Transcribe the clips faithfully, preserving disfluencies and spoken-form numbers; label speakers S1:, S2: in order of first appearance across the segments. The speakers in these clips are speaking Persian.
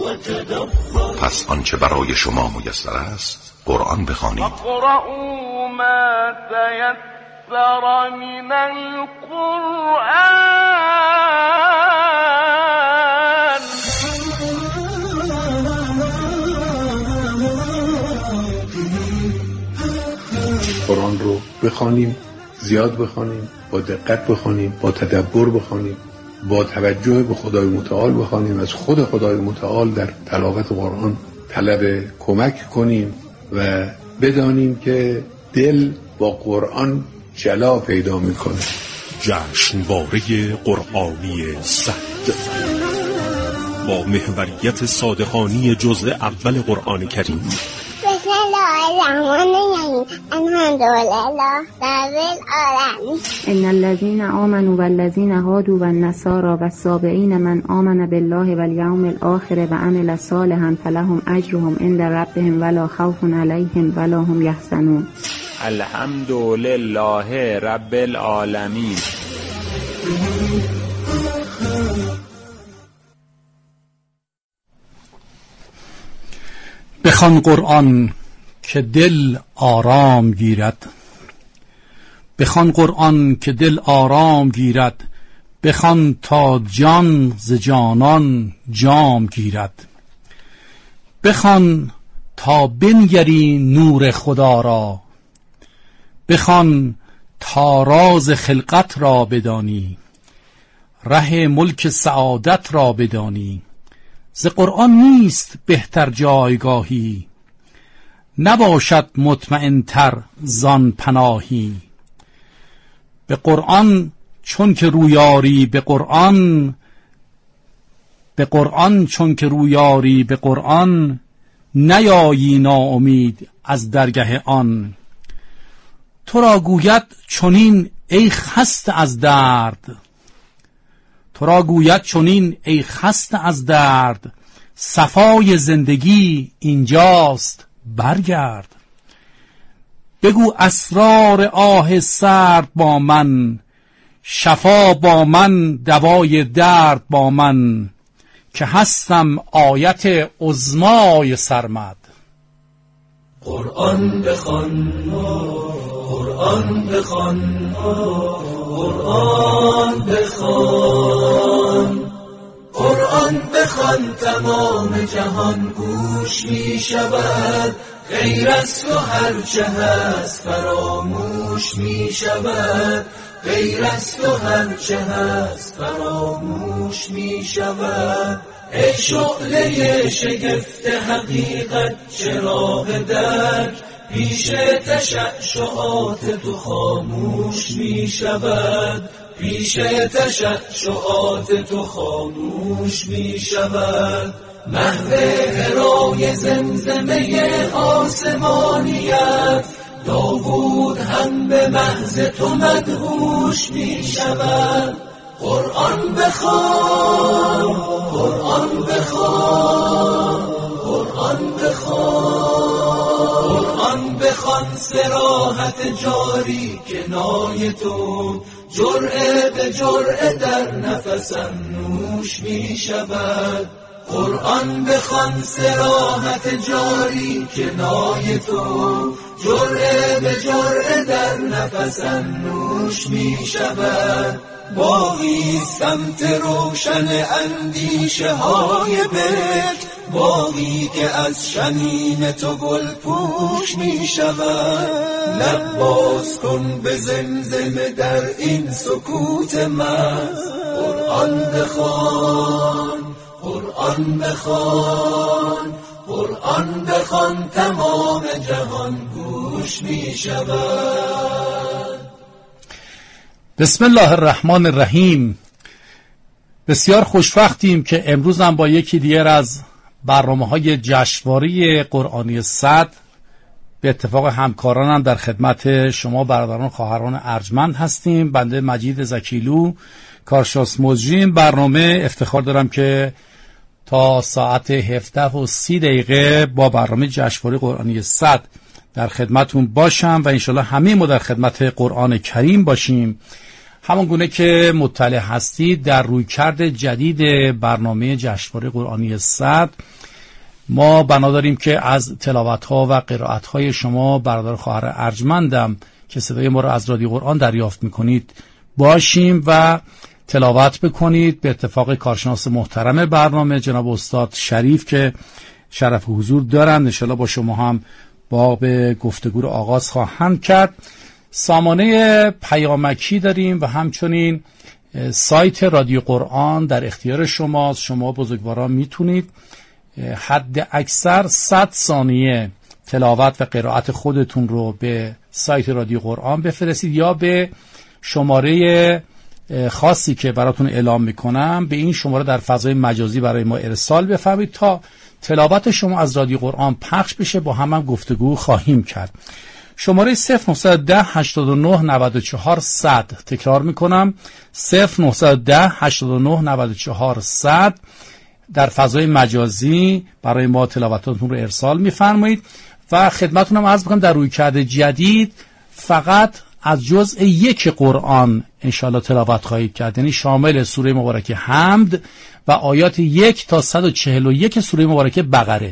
S1: پس آنچه برای شما میسر است قرآن بخوانید.
S2: اقرؤوا ما تیسر من القرآن.
S3: قرآن رو بخوانیم، زیاد بخوانیم، با دقت بخوانیم، با تدبر بخوانیم، با توجه به خدای متعال بخوانیم، از خود خدای متعال در تلاوت قرآن طلب کمک کنیم و بدانیم که دل با قرآن جلا پیدا میکنه.
S4: جشنواره قرآنی صد با محوریت صادقانی جزء اول قرآن کریم.
S5: بسم الله الرحمن الرحیم. الحمدلله رب العالمین.
S6: ان الذين آمنوا والذين هادوا والنصارى والصابئين من آمن بالله واليوم الآخر وعمل صالحا فلهم اجرهم عند ربهم ولا خوف عليهم ولا هم يحزنون.
S7: الحمدلله رب العالمین.
S8: بخوان قرآن که دل آرام گیرد، بخوان قرآن که دل آرام گیرد، بخوان تا جان ز جانان جام گیرد، بخوان تا بنگری نور خدا را، بخوان تا راز خلقت را بدانی، ره ملک سعادت را بدانی. ز قرآن نیست بهتر جایگاهی، نباشد مطمئن تر زان پناهی. به قرآن چون که رویاری به قرآن، به قرآن چون که رویاری به قرآن، نیایی ناامید از درگه آن. تو را گوید چنین ای خسته از درد، تو را گوید چنین ای خسته از درد، صفای زندگی اینجاست برگرد. بگو اسرار آه سرد با من، شفا با من دوای درد با من، که هستم آیت عظمای سرمد.
S9: قرآن بخوان، قرآن بخوان، قرآن بخوان، قرآن بخوان تمام جهان گوش می شود، غیر از تو هرچه هست فراموش می شود، غیر از تو هرچه هست فراموش می شود. ای شعله شگفت حقیقت چراغ درک، پیش تشعشعات تو خاموش می شود، پیش تشعشعات تو خاموش می شود. محو هرای زمزمه آسمانیت، داوود هم به محض تو مدهوش می شود. قرآن بخوان، قرآن بخوان، قرآن بخوان، قرآن بخوان صراحت جاری کنای تو، جرعه به جرعه در نفسم نوش می شود. قرآن بخوان صراحت جاری کنای تو، جرعه به جرعه در نفسم نوش می شود. باقی سمت روشن اندیشه های بک، باقی که از شمیم تو گل پوش می شود. لب باز کن به زمزمه در این سکوت محض، قرآن بخوان، قرآن بخوان، قرآن بخوان تمام جهان گوش می شود.
S8: بسم الله الرحمن الرحیم. بسیار خوشوقتیم که امروز هم با یکی دیگر از برنامه‌های جشنواره قرآنی صد به اتفاق همکارانم در خدمت شما برادران خواهران ارجمند هستیم. بنده مجید زکیلو کارشناس مجریم برنامه افتخار دارم که تا ساعت هفده و سی دقیقه با برنامه جشنواره قرآنی صد در خدمتون باشم و انشالله همه ما در خدمت قرآن کریم باشیم. همان گونه که مطلع هستید در رویکرد جدید برنامه جشنواره قرآنی صد ما بنا داریم که از تلاوت‌ها و قرائت‌های شما برادر خواهر ارجمندم که صدای ما رو از رادیو قرآن دریافت می‌کنید باشیم و تلاوت بکنید. به اتفاق کارشناس محترم برنامه جناب استاد شریف که شرف حضور دارن، انشالله با شما هم با به گفتگو رو آغاز خواهند کرد. سامانه پیامکی داریم و همچنین سایت رادیو قرآن در اختیار شماست. شما بزرگواران میتونید حد اکثر صد ثانیه تلاوت و قرائت خودتون رو به سایت رادیو قرآن بفرستید یا به شماره خاصی که براتون اعلام میکنم به این شماره در فضای مجازی برای ما ارسال بفرمایید تا تلاوت شما از رادیو قرآن پخش بشه. با هم هم گفتگو خواهیم کرد. شماره صفر نه یک صفر هشتاد و نه نود و چهار صد، تکرار میکنم صفر نه یک صفر هشتاد و نه نود و چهار صد در فضای مجازی برای ما تلاوتاتون رو ارسال میفرمایید. و خدمتتونم عرض بکنم در رویکرد جدید فقط از جزء یک قرآن انشاءالله تلاوت خواهید کرد، یعنی شامل سوره مبارکه حمد و آیات یک تا صد و چهل و یک سوره مبارکه بقره.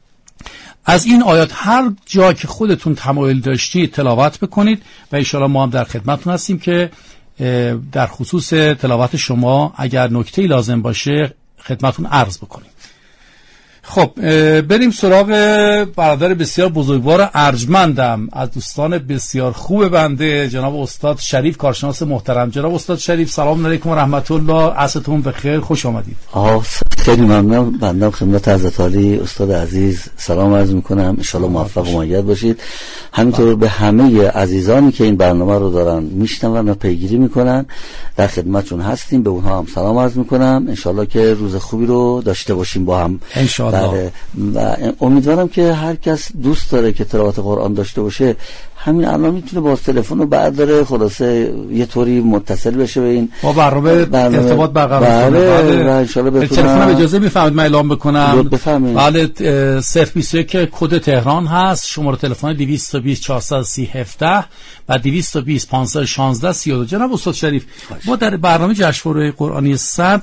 S8: از این آیات هر جا که خودتون تمایل داشتید تلاوت بکنید و انشاءالله ما هم در خدمتتون هستیم که در خصوص تلاوت شما اگر نکته‌ای لازم باشه خدمتتون عرض بکنیم. خب بریم سراغ برادر بسیار بزرگوار ارجمندم از دوستان بسیار خوب بنده جناب استاد شریف کارشناس محترم. جناب استاد شریف سلام علیکم و رحمت الله، عصرتون بخیر، خوش آمدید.
S10: آه خیلی ممنونم. بنده خدمت حضرت عالی استاد عزیز سلام عرض میکنم. ان شاءالله موفق و مؤید باشید. همینطور به همه عزیزانی که این برنامه رو دارن میشنون و پیگیری میکنن در خدمتشون هستیم، به اونها هم سلام عرض میکنم. ان شاءالله که روز خوبی رو داشته باشیم با هم
S8: ان شاءالله.
S10: و امیدوارم که هر کس دوست داره که تلاوت قرآن داشته باشه همین الان میتونه با تلفن رو برداره، خلاصه یه طوری متصل بشه به این
S8: با برنامه, برنامه ارتباط برقرار کنه.
S10: بله و ان شاء الله بتونم
S8: تلفن اجازه میفرمایید من اعلام بکنم؟
S10: بفرمایید.
S8: بله صفر بیست و یک که کد تهران هست، شماره تلفن دویست و بیست چهارصد و سی هفده و دویست و بیست پانصد و شانزده سی و دو. جناب استاد شریف ما در برنامه جشنواره قرآنی صد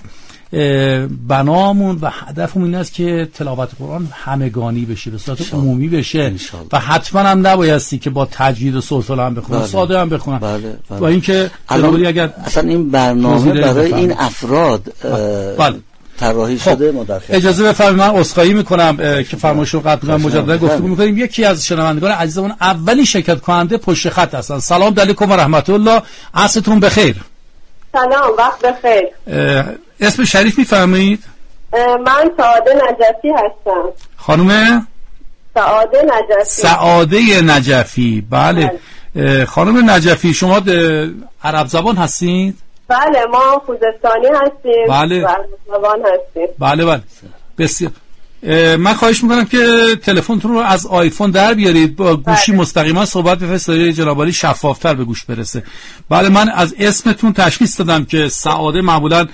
S8: بنامون و هدفمون این است که تلاوت قرآن همگانی بشه، به صورت عمومی بشه و حتما هم نبایستی که با تجوید و سلسله هم بخونن، ساده هم بخونن.
S10: بله بله.
S8: با اینکه اگر
S10: اصلا این برنامه برای این افراد
S8: بله
S10: طراحی
S8: خب.
S10: شده. مداخله
S8: اجازه بفرمایید من عذرخواهی میکنم که فرمایش رو قطع کنم، مجددا گفتگو میکنیم. یکی از شنوندگان عزیزمون اولین شرکت کننده پشت خط هستن. سلام علیکم و رحمت الله، عصرتون بخیر.
S11: سلام، وقت بخیر.
S8: اسم شریف میفرمایید؟
S11: من سعاده نجفی هستم.
S8: خانم
S11: سعاده نجفی.
S8: سعاده نجفی. بله, بله. خانم نجفی شما عرب زبان هستید؟
S11: بله ما خوزستانی هستیم.
S8: بله.
S11: و عرب زبان هستیم.
S8: بله بله بسیار. من خواهش میکنم که تلفنتون رو از آیفون در بیارید، با گوشی بله. مستقیما صحبت بفرستید جناب عالی شفافتر به گوش برسه. بله من از اسمتون تشخیص دادم که سعاده معمولا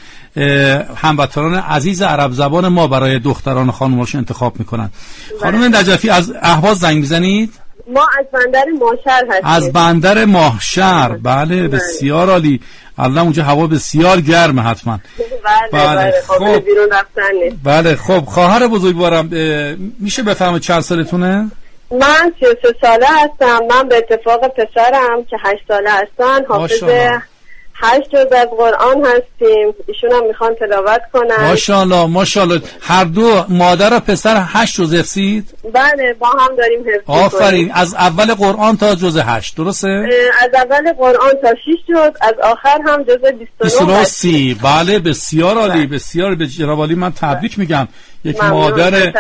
S8: هموطنان عزیز عرب زبان ما برای دختران خانم‌هاش انتخاب میکنن. بله. خانم نجفی از اهواز زنگ میزنید؟
S11: ما از بندر ماهشهر هستیم.
S8: از بندر ماهشهر. بله بسیار عالی. الان اونجا هوا بسیار گرمه حتما.
S11: بله بله خب بیرون رفتن نیست.
S8: بله خب خواهر بزرگوارم میشه بفهمید چند سالتونه؟
S11: من سی و سه ساله هستم. من به اتفاق پسرم که هشت ساله هستن حافظ هشت جز از قرآن هستیم. ایشون هم میخوان تلاوت کنن.
S8: ماشاءالله ماشاءالله. هر دو مادر و پسر هشت جز حفظید؟
S11: بله با هم داریم حفظ می‌کنیم.
S8: آفرین. از اول قرآن تا جز هشت درسته؟
S11: از اول قرآن تا شش جز، از آخر هم جز بیست و نه
S8: سی. بله بسیار عالی. بسیار به جناب عالی من تبریک میگم. یک مادر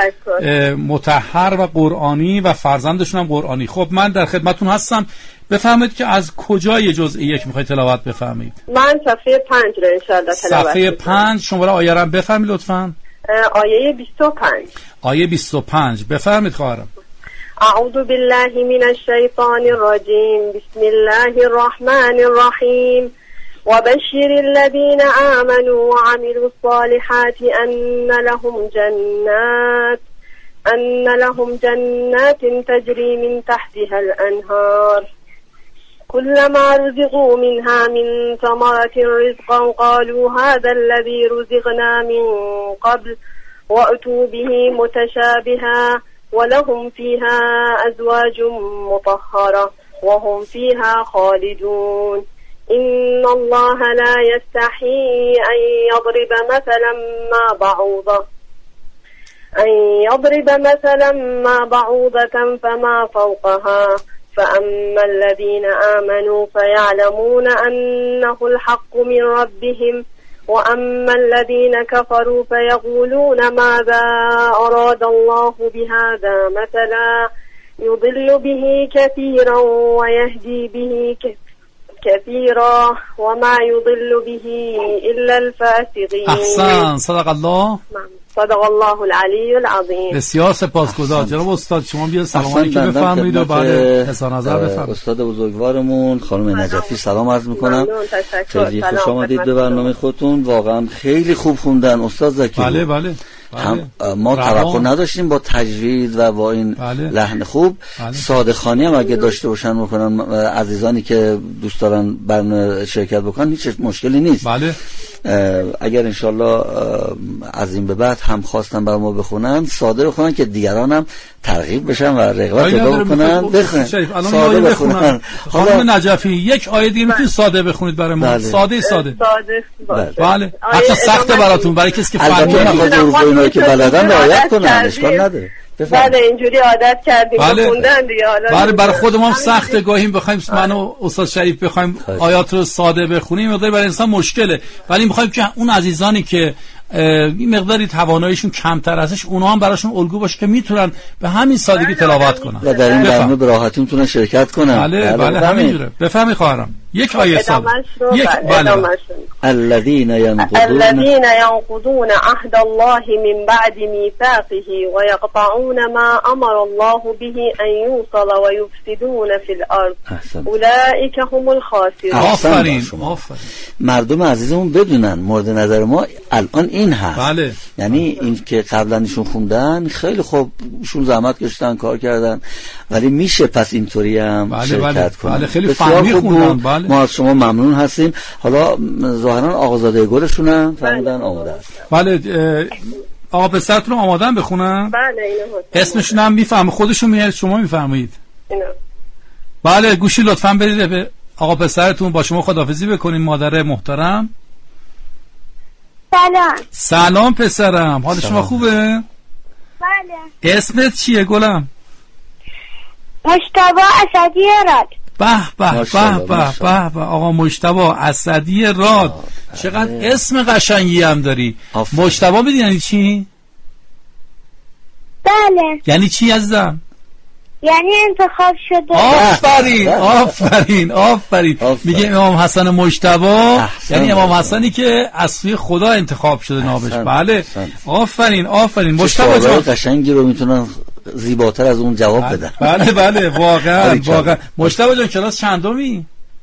S8: مطهر و قرآنی و فرزندشون هم قرآنی. خب من در خدمتون هستم. بفهمید که از کجای جزء یک میخواید تلاوت بفهمید؟
S11: من صفحه پنج رو انشاءالله تلاوت
S8: صفحه پنج شماره آیه رو بفهمید لطفاً.
S11: آیه بیست و پنج.
S8: آیه بیست و پنج بفهمید خواهرم.
S11: اعوذ بالله من الشیطان الرجیم بسم الله الرحمن الرحیم وبشر الذين آمنوا وعملوا الصالحات أن لهم جنات أن لهم جنات تجري من تحتها الأنهار كلما رزقوا منها من ثمرة رزقا قالوا هذا الذي رزقنا من قبل وأتوا به متشابها ولهم فيها أزواج مطهرة وهم فيها خالدون إن الله لا يستحي أن يضرب مثلا ما بعوضة أن يضرب مثلا ما بعوضة فما فوقها فأما الذين آمنوا فيعلمون أنه الحق من ربهم وأما الذين كفروا فيقولون ماذا أراد الله بهذا مثلا يضل به كثيرا ويهدي به كثيرا وما يضل به إلا الفاسقين.
S8: احسن، صدق الله.
S11: صدق الله العلی العظیم.
S8: بسیار سپاسگزار جناب استاد. شما بیا سلامی که بفرمایید و بعد اظهار نظر بفرمایید.
S10: استاد بزرگوارمون خانم نجفی سلام عرض میکنم. خیلی خوش آمدید به برنامه خودتون. واقعا خیلی خوب خوندن استاد زکی.
S8: بله بله.
S10: هم ما توقع نداشتیم با تجوید و با این بله. لحن خوب بله. صادقانه هم اگه داشته باشن میکنن عزیزانی که دوست دارن برنامه شرکت بکنن هیچ مشکلی نیست.
S8: بله.
S10: اگر انشالله از این به بعد هم خواستن بر ما بخونن ساده بخونن که دیگران هم ترغیب بشن و رغبت پیدا بکنن بخونن ساده بخونن.
S8: خانم نجفی یک آیه دیگه میتونید ساده بخونید برای ما.
S10: بله.
S8: ساده ساده
S11: ساده
S8: بله. حتی سخته براتون برای کسی که فهمیده
S10: که بلدن رعایت کنن اشکال نداره.
S11: بله اینجوری عادت کردیم
S8: بله.
S11: خوندن دیگه. حالا
S8: بله برای خودمون هم سخت گاهیم بخوایم من و استاد شریف بخوایم آیات رو ساده بخونیم مقداری برای انسان مشکله، ولی میخوایم که اون عزیزانی که این مقداری تواناییشون کمتر ازش اونها هم براشون الگو باشه که میتونن به همین سادگی تلاوت کنن
S10: و در این برنامه به راحتی میتونن شرکت کنن.
S8: بله بله همینجوره. بفهمی خواهرم یک آیه ساده. یک بله.
S10: الذين ينقضون
S11: الذين ينقضون عهد الله من بعد ميثاقه ويقطعون ما امر الله به ان يوصل ويفسدون في الارض اولئك هم الخاسرون.
S8: آفرین آفرین.
S10: مردم عزیزمون بدونن مورد نظر ما الان این هست.
S8: بله.
S10: یعنی این که قبلا ایشون خوندن خیلی خوب ایشون زحمت کشیدن کار کردن ولی میشه پس اینطوری هم
S8: بله
S10: شرکت
S8: بله.
S10: کنن.
S8: بله خیلی فهمی خوندن. بله.
S10: ما از شما ممنون هستیم. حالا ظاهرا آقازاده گلشون هم فرمودن آماده است.
S8: بله آقا پسرتون رو آمادن بخونن؟
S11: بله اینو
S8: اسمشون هم میفهمه خودشون میاد شما میفرمایید.
S11: اینو
S8: بله گوشی لطفاً برید به آقا پسرتون با شما خداحافظی بکنین. مادر محترم
S5: سلام.
S8: سلام پسرم، حال شما خوبه؟
S5: بله.
S8: اسمت چیه گلم؟
S5: مجتبی اسدی راد.
S8: به به به به به به آقا مجتبی اسدی راد. چقدر اسم قشنگی هم داری. مجتبی بدی یعنی چی؟
S5: بله.
S8: یعنی چی عزیزم؟
S5: یعنی انتخاب شده.
S8: آفرین آفرین آفرین. میگه امام حسن مجتبی یعنی امام حسنی که از سوی خدا انتخاب شده نامش. بله آفرین آفرین. مجتبی جان
S10: قشنگی رو میتونن زیباتر از اون جواب بدن.
S8: بله بله واقعا واقعا. مجتبی جان کلاس چندمی؟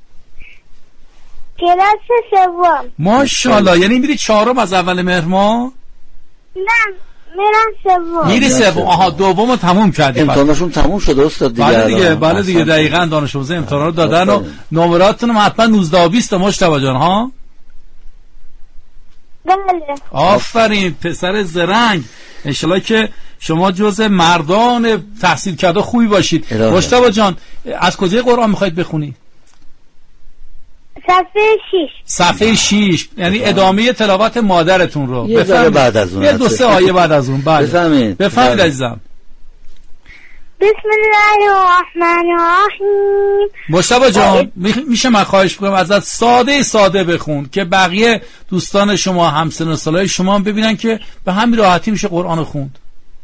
S5: کلاس سوم.
S8: ماشاءالله. یعنی میری چهارم از اول مهر ماه؟
S5: نه میرم سوم.
S8: میری سوم. آها دومو تموم کردی.
S10: امتحانشون تموم شده استاد دیگه.
S8: بله دیگه بله دیگه دقیقاً دانش آموزا امتحانا رو دادن و نمراتتون هم حتما نوزده و بیست مجتبی جان ها؟
S5: بله.
S8: آفرین پسر زرنگ. انشالله که شما جز مردان تحصیل کرده خوبی باشید. مجتبی جان از کجای قرآن میخواید بخونی؟
S5: صفحه شش.
S8: صفحه شش یعنی ادامه تلاوت مادرتون رو
S10: بفرمایید. بعد از اون
S8: یه دو سه آیه بعد از اون. بله
S10: بفرمایید
S8: بفرمایید عزیزم.
S5: بسم الله الرحمن الرحیم.
S8: مجتبی جان میشه من خواهش بکنم ازت ساده ساده بخون که بقیه دوستان شما همسن و سالای شما هم ببینن که به همین راحتی میشه قرآن خوند.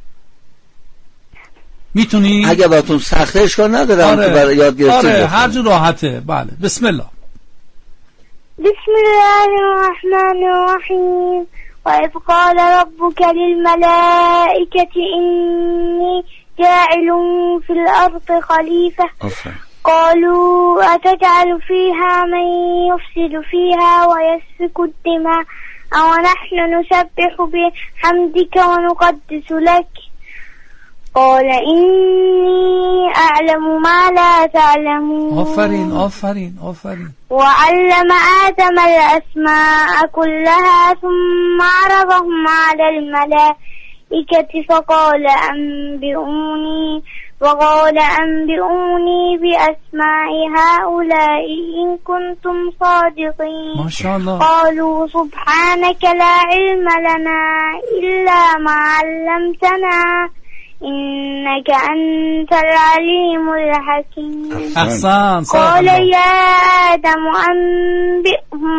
S8: میتونی؟
S10: اگه براتون سخته اشکال نداره.
S8: آره.
S10: که برای یاد گرفتید.
S8: آره هر جور راحته. بله بسم الله.
S5: بسم الله الرحمن الرحیم. وإذ قال ربك للملائكة إني جاعل في الأرض خليفة قالوا أتجعل فيها من يفسد فيها ويسفك الدماء ونحن نسبح بحمدك ونقدس لك قال إني أعلم ما لا تعلمون.
S8: آفرین آفرین آفرین.
S5: وعلم آدم الأسماء كلها ثم عرضهم على الملائكة فقال أنبئوني وقال أنبئوني بأسماء هؤلاء إن كنتم صادقين.
S8: ما شاء الله.
S5: قالوا سبحانك لا علم لنا إلا ما علمتنا إنك أنت العليم الحكيم.
S8: أحسن.
S5: قال يا آدم أنبئهم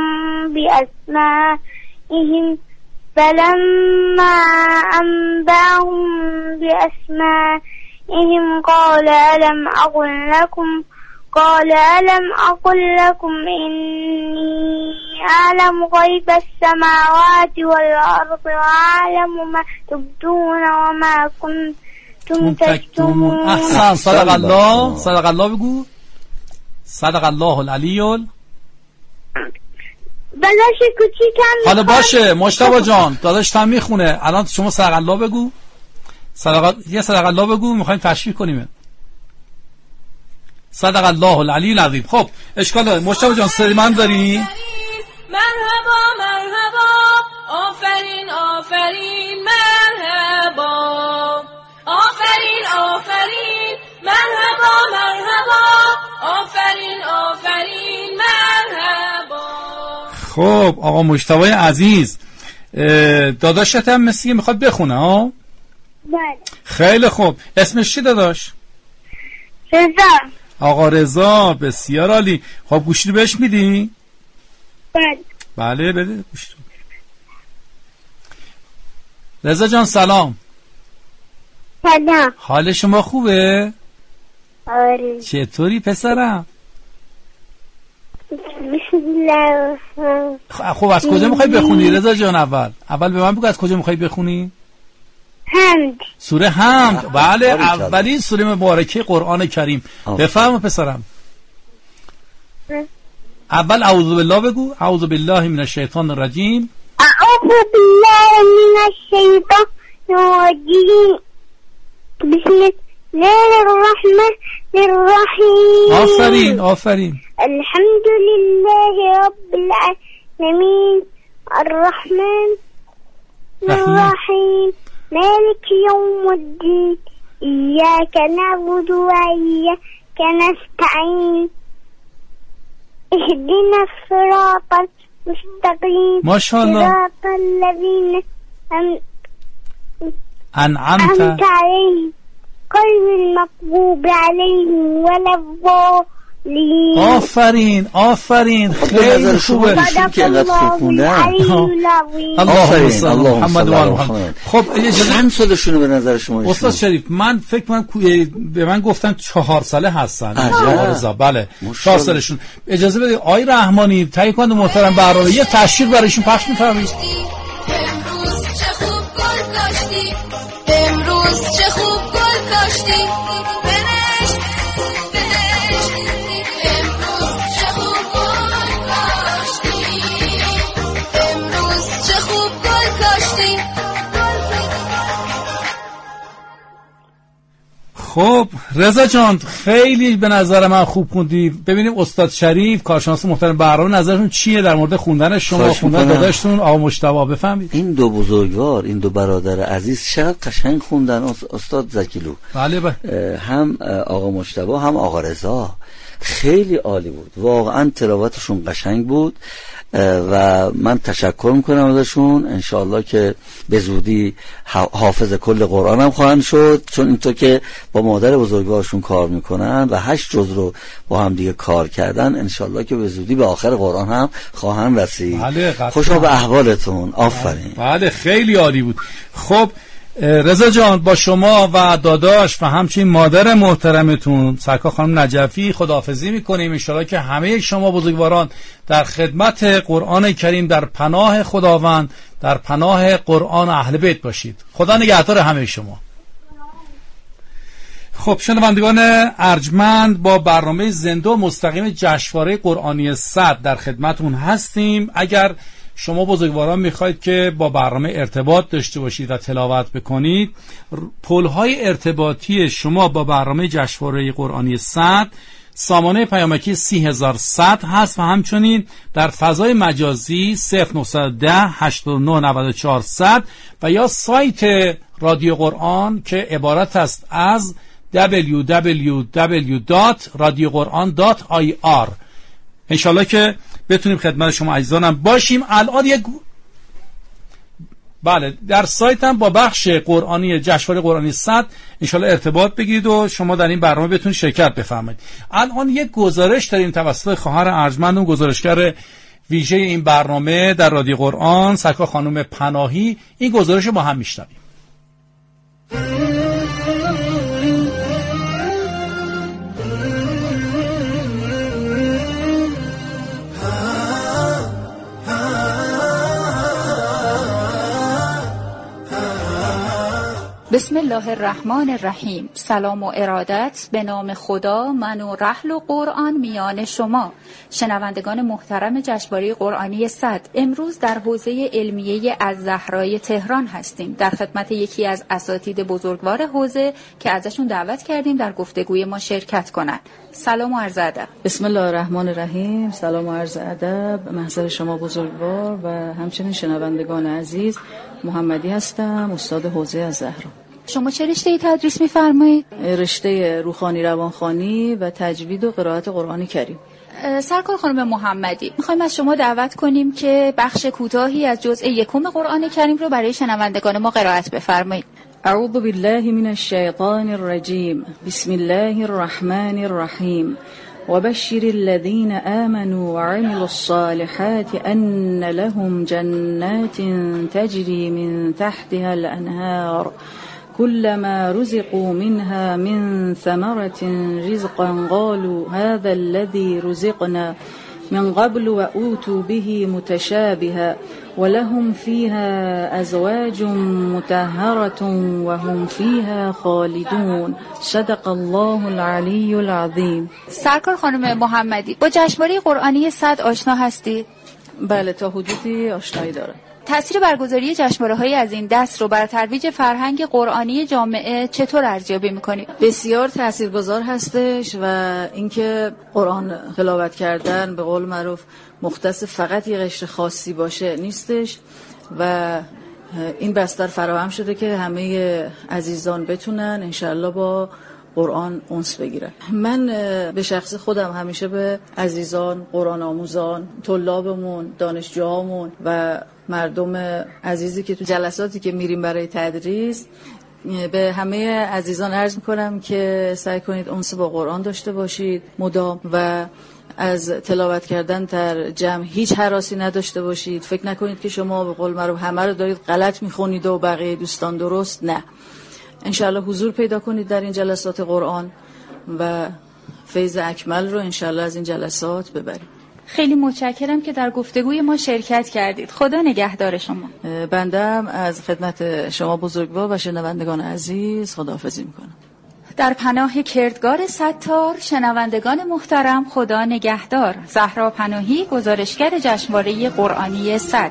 S5: بأسمائهم فلما أنبأهم بأسمائهم قال ألم أقل لكم قال ألم أقل لكم إني أعلم غيب السماوات والأرض وأعلم ما تبدون وما كنتم تكتمون.
S8: أحسن. صدق الله. صدق الله. بگو صدق الله العلی.
S5: داداش کوچیکم
S8: حالا باشه مجتبی جان، داداش هم میخونه الان. شما صدق الله بگو. صدق یه صدق الله بگو، میخوایم تشویق کنیم. صدق الله العلی العظیم. خب اشکال نداره. مجتبی جان سری من داری؟
S12: مرحبا مرحبا آفرین آفرین مرحبا آفرین آفرین مرحبا مرحبا آفرین آفرین مرحبا.
S8: خب آقا مجتبی عزیز، داداشت هم مثل که میخواد بخونه ها؟
S5: بله.
S8: خیلی خوب. اسمش چی داداش؟
S5: رضا.
S8: آقا رضا، بسیار عالی. خب گوشی رو بهش میدی؟
S5: بله.
S8: بله بده گوشی رو. رضا جان سلام.
S5: سلام.
S8: حال شما خوبه؟
S5: آره.
S8: چطوری پسرم؟
S5: بسم الله.
S8: خب از کجا میخوای بخونی رضا جان؟ اول اول به من بگو از کجا میخوای بخونی؟
S5: حمد.
S8: سوره حمد. بله اولین سوره مبارکه قرآن کریم. بفرما پسرم. اول اعوذ بالله بگو. اعوذ بالله من الشیطان الرجیم.
S5: اعوذ بالله من الشیطان الرجیم. بسم الله الرحمن الرحیم.
S8: آفرین آفرین.
S5: الحمد لله رب العالمین الرحمن الرحیم مالك يوم الدين إياك نعبد وإياك نستعين اهدنا الصراط المستقيم
S8: ما شاء الله.
S5: صراط الذين
S8: أنعمت
S5: عليهم غير المغضوب عليهم ولا الضالين.
S8: آفرین آفرین. خیلی خوبه.
S10: که اینقدر خوب خوندن.
S8: آفرین. محمد و محمد. خب اجازه
S10: چند سالشونه به نظر شما؟
S8: استاد شریف من فکر کنم به من گفتن چهار ساله هستن. عجب. بله چهار سالشون. اجازه بده آقای رحمانی تهیه کننده محترم برنامه یه تشویق برایشون پخش می‌فرمایید.
S12: امروز چه خوب گل کاشتی امروز چه خوب گل کاشتی بنش بنش امروز چه خوب گل کاشتی امروز چه خوب گل کاشتی.
S8: خب رضا جان خیلی به نظر من خوب خوندی. ببینیم استاد شریف کارشناس محترم برنامه نظرشون چیه در مورد خوندن شما، خوندن داداشتون آقا مجتبی. بفهمید
S10: این دو بزرگوار، این دو برادر عزیز چقدر قشنگ خوندن استاد زکیلو.
S8: بله بله.
S10: هم آقا مجتبی هم آقا رضا خیلی عالی بود، واقعا تلاوتشون قشنگ بود و من تشکر میکنم ازشون. انشاءالله که به زودی حافظ کل قرآن هم خواهند شد، چون اینطور که با مادر بزرگوارشون کار میکنن و هشت جز رو با هم دیگه کار کردن، انشاءالله که به زودی به آخر قرآن هم خواهند رسید.
S8: بله
S10: خوشا به احوالتون. آفرین.
S8: بله خیلی عالی بود. خب رضا جان با شما و داداش و همچنین مادر محترمتون سرکار خانم نجفی خداحافظی میکنیم. ان شاءالله که همه شما بزرگواران در خدمت قرآن کریم در پناه خداوند، در پناه قرآن و اهل بیت باشید. خدا نگهدار همه شما. خب شنوندگان ارجمند، با برنامه زنده و مستقیم جشنواره قرآنی صد در خدمتون هستیم. اگر شما بزرگواران میخواید که با برنامه ارتباط داشته باشید و تلاوت بکنید، پل‌های ارتباطی شما با برنامه جشنواره قرآنی صد سامانه پیامکی سی هزار صد هست و همچنین در فضای مجازی صفر نه یک صفر هشت نه نه چهار صد و یا سایت رادیو قرآن که عبارت است از دبلیو دبلیو دبلیو دات رادیو قرآن دات آی آر. انشالله که بتونیم خدمت شما عزیزانم باشیم. الان یک بله در سایت هم با بخش قرآنی جشنواره قرآنی صد انشالله ارتباط بگیرید و شما در این برنامه بتونید شرکت بفرمایید. الان یک گزارش داریم توسط خواهر ارجمندم، گزارشگر ویژه این برنامه در رادیو قرآن، سرکار خانم پناهی. این گزارش رو با هم میشنویم.
S13: بسم الله الرحمن الرحیم. سلام و ارادت به نام خدا، من و رحل و قرآن میان شما شنوندگان محترم جشنواره قرآنی صد. امروز در حوزه علمیه الزهرای تهران هستیم در خدمت یکی از اساتید بزرگوار حوزه که ازشون دعوت کردیم در گفتگوی ما شرکت کنند. سلام و عرض ادب.
S14: بسم الله الرحمن الرحیم. سلام و عرض ادب محضر شما بزرگوار و همچنین شنوندگان عزیز. محمدی هستم، استاد حوزه الزهرا.
S13: شما چه رشته‌ای تدریس می‌فرمایید؟
S14: رشته روحانی روانخوانی و تجوید و قرائت قرآن کریم.
S13: سرکار خانم محمدی، می‌خوایم از شما دعوت کنیم که بخش کوتاهی از جزء یکم قرآن کریم رو برای شنوندگان ما قرائت بفرمایید.
S14: اعوذ بالله من الشیطان الرجیم. بسم الله الرحمن الرحیم. وبشر الذين آمنوا وعملوا الصالحات أن لهم جنات تجري من تحتها الأنهار كلما رزقوا منها من ثمرة رزقا قالوا هذا الذي رزقنا من قبل وأوتوا به متشابها ولهم فيها أزواج مطهرة وهم فيها خالدون. صدق الله العلی العظیم.
S13: سرکار خانم محمدی، با جشنواره قرآنی صد آشنا هستی؟
S14: بله، تا حدودی آشنایی دارم.
S13: تأثیر برگزاری جشنواره‌های از این دست رو بر ترویج فرهنگ قرآنی جامعه چطور ارزیابی می‌کنی؟
S14: بسیار تاثیرگذار هستش و اینکه قرآن تلاوت کردن به قول معروف مختص فقط یه قشر خاصی باشه نیستش و این بستر فراهم شده که همه عزیزان بتونن انشالله با قرآن انس بگیرن. من به شخص خودم همیشه به عزیزان، قرآن آموزان، طلابمون، دانشجوهامون و مردم عزیزی که تو جلساتی که میریم برای تدریس به همه عزیزان عرض میکنم که سعی کنید انس با قرآن داشته باشید مدام و از تلاوت کردن در جمع هیچ هراسی نداشته باشید. فکر نکنید که شما به قول معروف همه رو دارید غلط میخونید و بقیه دوستان درست. نه، انشالله حضور پیدا کنید در این جلسات قرآن و فیض اکمل رو انشالله از این جلسات ببرید.
S13: خیلی متشکرم که در گفتگوی ما شرکت کردید. خدا نگهدار شما.
S14: بندم از خدمت شما بزرگوار و شنوندگان عزیز خداحافظی میکنم.
S13: در پناه کردگار ستار، شنوندگان محترم خدا نگهدار. زهرا پناهی، گزارشگر جشنواره قرآنی صد.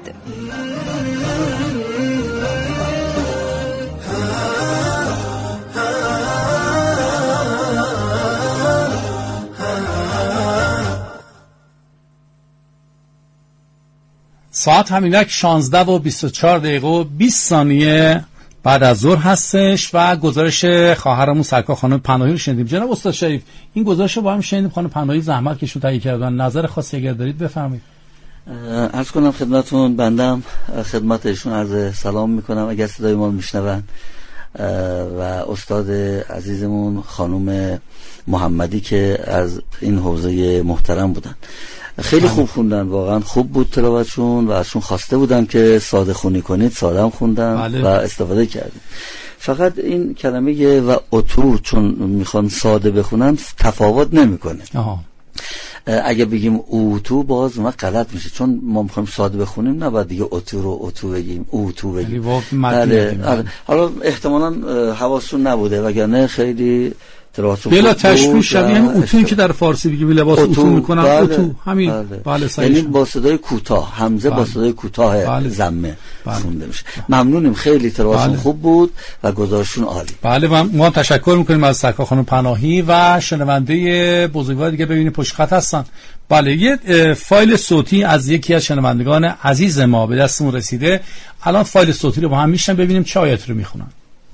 S8: ساعت همینک شانزده و بیست و چهار دقیقه و بیست ثانیه بعد از ظهر هستش و گزارش خواهرمون سرکار خانم پناهی رو شنیدیم. جناب استاد شریف، این گزارش رو با هم شنیدیم. خانم پناهی زحمت کشیدن تهیه کردن. نظر خاصی اگر دارید بفرمایید.
S10: عرض کنم خدمتتون، بندم خدمت ایشون عرض سلام میکنم اگر صدای ما رو میشنون و استاد عزیزمون خانم محمدی که از این حوزه محترم بودن. خیلی خوب خوندن، واقعا خوب بود تلاوتشون و ازشون خواسته بودم که ساده خونی کنید، ساده هم خوندن بله. و استفاده کردیم. فقط این کلمه و اتو چون میخوان ساده بخونن تفاوت نمیکنه. اگه بگیم اوتو باز ما غلط میشه، چون ما میخوایم ساده بخونیم نباید دیگه اتو رو اتو بگیم، اوتو بگیم. بله. حالا احتمالاً حواستون نبوده وگرنه خیلی
S8: بلا تشبیه شبیه همین اتویی که در فارسی بگیم لباس اتو میکنن. بله. اتو همین بله.
S10: بله یعنی با صدای کوتاه، همزه بله. با صدای کوتاه بله. زمه بله. خونده میشه. ممنونیم، خیلی تلاوتشون بله. خوب بود و گزارششون عالی.
S8: بله و ما تشکر میکنیم از سرکار خانم پناهی و شنونده بزرگوار دیگه ببینید پشت خط هستن. بله یه فایل صوتی از یکی از شنوندگان عزیز ما به دستمون رسیده. الان فایل صوتی رو با هم میشنم ببینیم چه آیاتی رو میخونن.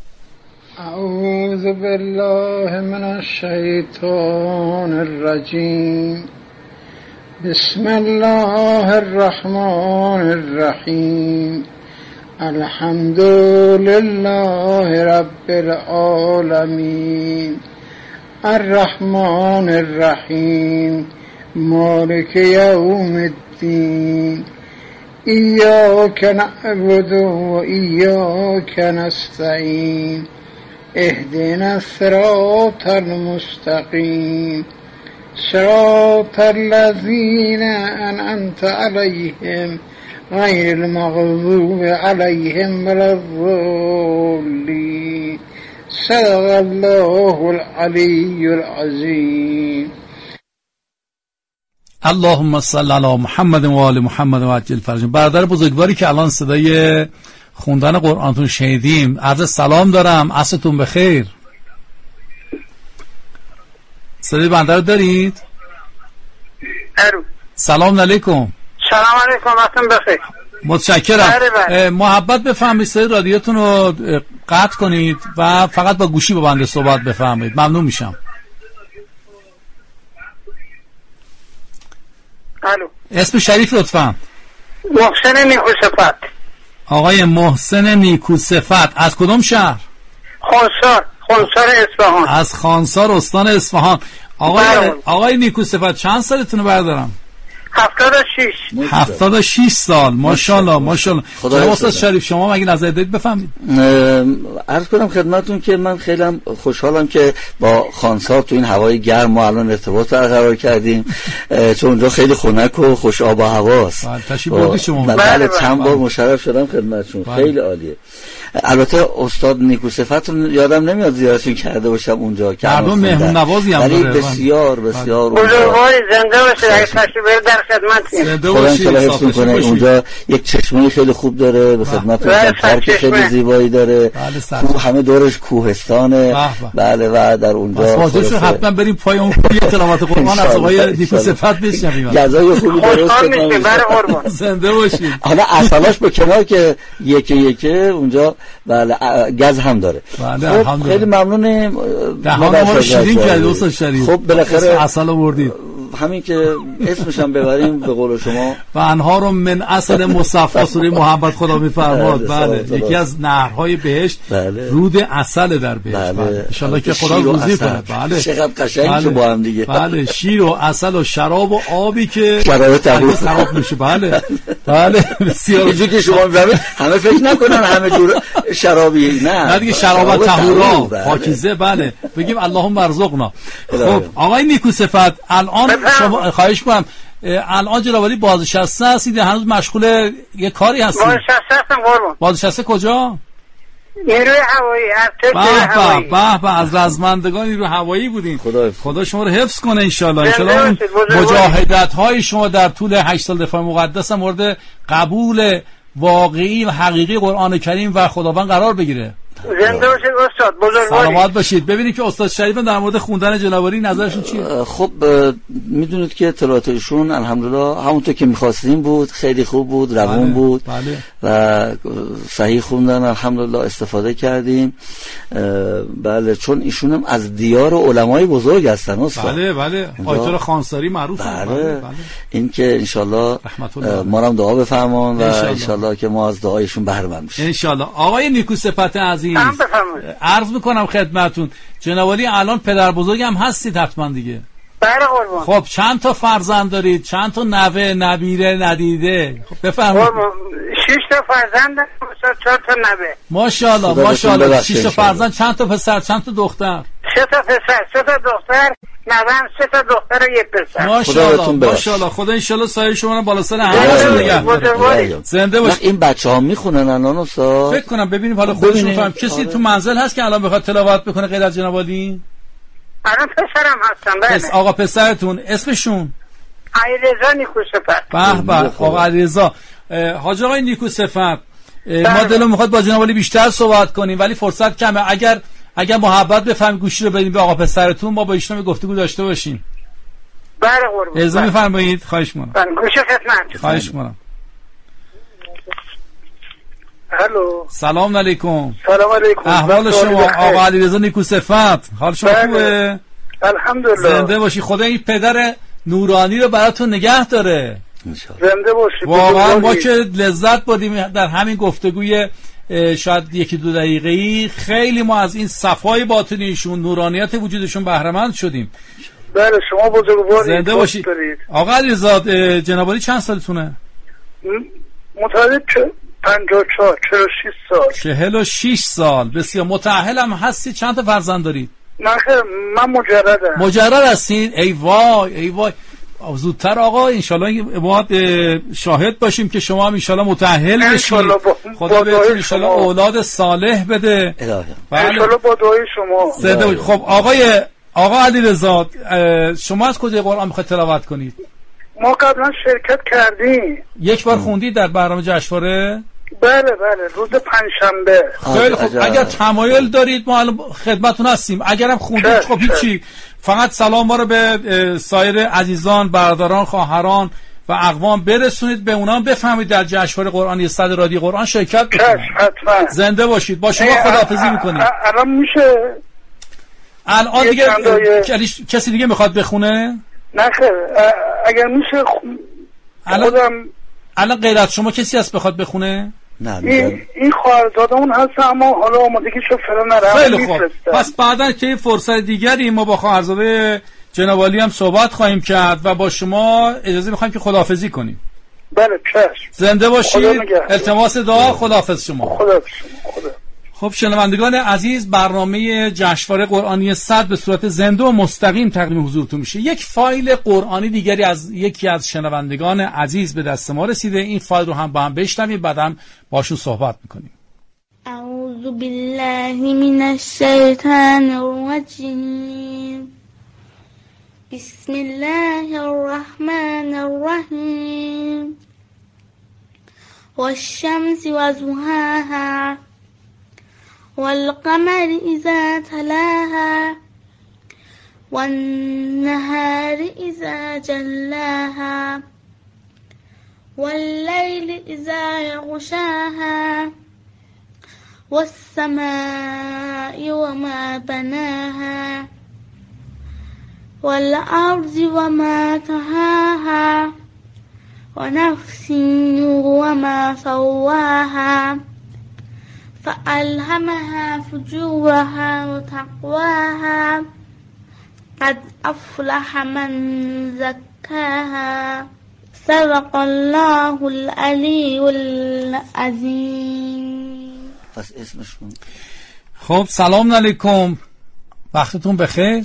S15: اعوذ بالله من الشیطان الرجیم. بسم الله الرحمن الرحیم. الحمد لله رب العالمین الرحمن الرحیم مالک یوم الدین ایاک نعبد و ایاک نستعین اهدنا الصراط المستقیم صراط الذین انعمت علیهم غیر المغضوب علیهم ولا الضالین. صدق الله العلی العظیم.
S8: اللهم صل علی محمد و آل محمد و عجل فرجهم. برادر بزرگواری که الان صدای خوندن قرآنتون شنیدیم، عرض سلام دارم، عصرتون بخیر. صدای بنده رو دارید؟
S15: ارو.
S8: سلام علیکم.
S15: سلام علیکم، عصرتون بخیر.
S8: متشکرم. محبت بفرمایید صدای رادیوتون رو قطع کنید و فقط با گوشی با بنده صحبت بفرمایید، ممنون میشم.
S15: الو.
S8: اسم شریف لطفا.
S15: محسن نیکوصفت.
S8: آقای محسن نیکوصفت از کدوم شهر؟
S15: خانسار. خانسار اصفهان.
S8: از خانسار استان اصفهان. آقای آقای نیکوصفت چند سالتونه بردارم؟
S15: هفتاد و شیش.
S8: هفتاد و شیش سال. ماشاءالله ماشاءالله. جناب استاد شریف شما مگه نظر دارید بفهمید؟
S10: عرض کنم خدمتتون که من خیلی خوشحالم که با خانسار تو این هوای گرم ما الان ارتباط برقرار کردیم، چون اونجا خیلی خنک و خوش آب و هواست.
S8: تشریف بردید شما.
S10: بله چند بار مشرف شدم خدمتتون، خیلی عالیه. البته استاد نیکوصفت رو یادم نمیاد زیارتشون کرده باشم اونجا که
S8: مردم مهمون نوازی هم
S10: داره، بسیار بسیار
S15: بزرگواری زنده باشه، اگه تشریف بیارید در خدمتتون.
S10: خدا انشالله حفظ میکنه. اونجا یک چشمه خیلی خوب داره به خدمتتون، پارک خیلی زیبایی داره، کوه همه دورش کوهستانه. بله و در اونجا
S8: واجبش حتما بریم پای اون کوه تلاوت قرآن از آقای نیکوصفت بشنویم.
S10: غذای خوبی درست
S15: کنیم. برای قربان
S8: زنده باشید.
S10: حالا اصلاش به کنار که یکی یکی اونجا بله گز هم داره.
S8: بله
S10: خب خیلی ممنونیم.
S8: دهان ما رو شیرین کردید استاد شریف.
S10: خب بالاخره
S8: عسل آوردید.
S10: همین که اسمش هم ببریم به قول شما
S8: و انهار من عسل مصفا سوره محمد خدا میفرماد. بله یکی از نهرهای بهشت بله. رود عسل در بهشت. بله ان شاءالله که خدا روزی کنه. بله
S10: چقدر قشنگ بله. با هم دیگه.
S8: بله شیر و عسل و شراب و آبی که
S10: شراب طبیعی
S8: خراب میشه. بله بله بسیار
S10: اینجوری که شما میفهمید همه فکر نکنن همه جور شرابی. نه
S8: نه دیگه شراب طهورا پاکیزه. بله بگیم اللهم ارزقنا. خب آقای نیکوصفت الان شما خواهش کنم الان جنابعالی بازنشسته هستید هنوز مشغول یه کاری هستید؟
S15: بازنشسته هستم قربان.
S8: بازنشسته کجا؟
S15: نیروی هوایی. از ترکیه هوایی.
S8: به به از رزمندگان نیروی هوایی بودین. خدا خدا شما رو حفظ کنه ان شاء الله. ان شاء الله مجاهدت های شما در طول هشت سال دفاع مقدس هم مورد قبول واقعی و حقیقی قرآن کریم و خداوند قرار بگیره.
S15: زنده باشید استاد بزرگواری.
S8: سلامت باشید. ببینید که استاد شریف در مورد خوندن جنابعالی نظرشون چیه؟
S10: خب میدونید که اطلاعات ایشون الحمدلله همونطور که می‌خواستیم بود، خیلی خوب بود، روون
S8: بله،
S10: بود
S8: بله.
S10: و صحیح خوندن الحمدلله استفاده کردیم. بله چون ایشون هم از دیار علمای بزرگ هستن استاد.
S8: بله بله آیت الله خانساری معروفه.
S10: بله, بله. بله. این که ان شاء الله ما هم دعا بفرمان و ان شاء الله که ما از دعایشون بهره مند بشیم
S8: ان شاء الله. آقای نیکوصفت عزیز عرض میکنم خدمتون جنابعالی الان پدر بزرگ هم هستید حتما دیگه.
S15: بله قربان.
S8: خب چند تا فرزند دارید؟ چند تا نوه نبیره ندیده؟ خب بفرمایید.
S15: شش تا فرزند دارم، چهار تا نوه.
S8: ماشاءالله ماشاءالله. شش تا فرزند، چند تا پسر چند تا دختر؟
S15: سه تا پسر، سه تا دختر، نوه‌ام سه تا دختر و یک پسر.
S8: ماشاءالله ماشاءالله. خدا ان شاء الله سایه شما رو بالا سر همه نگه داره. زنده باشید.
S10: این بچه‌ها میخونن الان استاد؟
S8: فکر کنم ببینیم حالا خودشون فهم کسی تو منزل هست که الان بخواد تلاوت بکنه غیر از جنابعالی؟
S15: الان پسرم هستن. بله.
S8: پس آقا پسرتون اسمشون؟
S15: علیرضا نیکوصفت.
S8: به به آقا علیرضا. حاج آقای نیکوصفت ما دلمون میخواد با جنابعالی بیشتر صحبت کنیم ولی فرصت کمه. اگر اگر محبت بفهمید گوشی رو بدیم به آقا پسرتون ما با ایشون گفتگو داشته باشیم.
S15: بله قربان.
S8: اجازه میفرمایید؟ خواهش می‌کنم.
S15: بله گوش خدمت.
S8: خواهش می‌کنم.
S16: الو.
S8: سلام علیکم.
S16: سلام علیکم.
S8: احوال شما آقا علیرضا نیکوصفت؟ حال شما خوبه؟
S16: الحمدلله.
S8: زنده باشی. خدا این پدر نورانی رو براتون نگه داره.
S16: زنده باشی.
S8: واقعا ما که لذت بردیم در همین گفتگوی شاید یکی دو دقیقه‌ای. خیلی ما از این صفای باطنیشون، نورانیت وجودشون بهره مند شدیم.
S16: بله شما بزرگوارید.
S8: زنده باشید. آقا علیرضا جناب عالی چند سالتونه؟
S16: متولد پنجاه و چهار، چهل و شش سال.
S8: چهل و شش سال. بسیار. متأهل هم هستی؟ چند تا فرزند دارید؟
S16: نه خیر من مجردم.
S8: مجرد هستین؟ ای وای ای وای. زودتر آقا انشالله ما شاهد باشیم که شما هم انشالله متأهل بشید. خدا بهتون انشالله اولاد صالح بده.
S16: انشالله با دعای شما.
S8: زنده. خب آقای آقا علیرضا شما از کجای قرآن میخواید تلاوت کنید؟
S16: ما قبلا شرکت کردیم.
S8: یک بار خوندید در برنامه جشنواره؟
S16: بله بله روز پنجشنبه.
S8: خیلی خوب. اگر تمایل دارید ما الان خدمتتون هستیم. اگرم خوندید خب هیچی. فقط سلام ما رو به سایر عزیزان، برادران، خواهران و اقوام برسونید، به اونام بفهمید در جشنواره قرآنی صد رادیو قرآن شرکت بکنید. زنده باشید. با شما خداحافظی میکنیم.
S16: الان میشه
S8: الان دیگه کسی دیگه میخواد بخونه؟
S16: نه خیر اگر میشه
S8: الان خودم الان غیر از شما کسی هست بخواد بخونه؟
S10: نه
S16: این این خواهرزادمون هست اما حالا آمادگیشو فعلا نرم.
S8: خیلی خوب. پس بعدا که فرصت دیگری ما با خواهرزاده جناب عالی هم صحبت خواهیم کرد و با شما اجازه میخوایم که خداحافظی کنیم.
S16: بله چشم.
S8: زنده باشید. التماس دعا. خداحافظ شما.
S16: خدا شما. خدا.
S8: خب شنوندگان عزیز، برنامه جشنواره قرآنی صد به صورت زنده و مستقیم تقدیم حضورتون میشه. یک فایل قرآنی دیگری از یکی از شنوندگان عزیز به دست ما رسیده. این فایل رو هم با هم بشنویم، بعدم باشون صحبت میکنیم.
S17: اعوذ بالله من الشیطان الرجیم. بسم الله الرحمن الرحیم. والشمس وضحاها والقمر إذا تلاها والنهار إذا جلاها والليل إذا يغشاها والسماء وما بناها والأرض وما طحاها ونفس وما سواها فألهمها فجورها وتقواها قد أفلح من زكاها صدق الله العلی العظیم.
S10: پس اسمشون.
S8: خب سلام علیکم، وقتتون بخیر.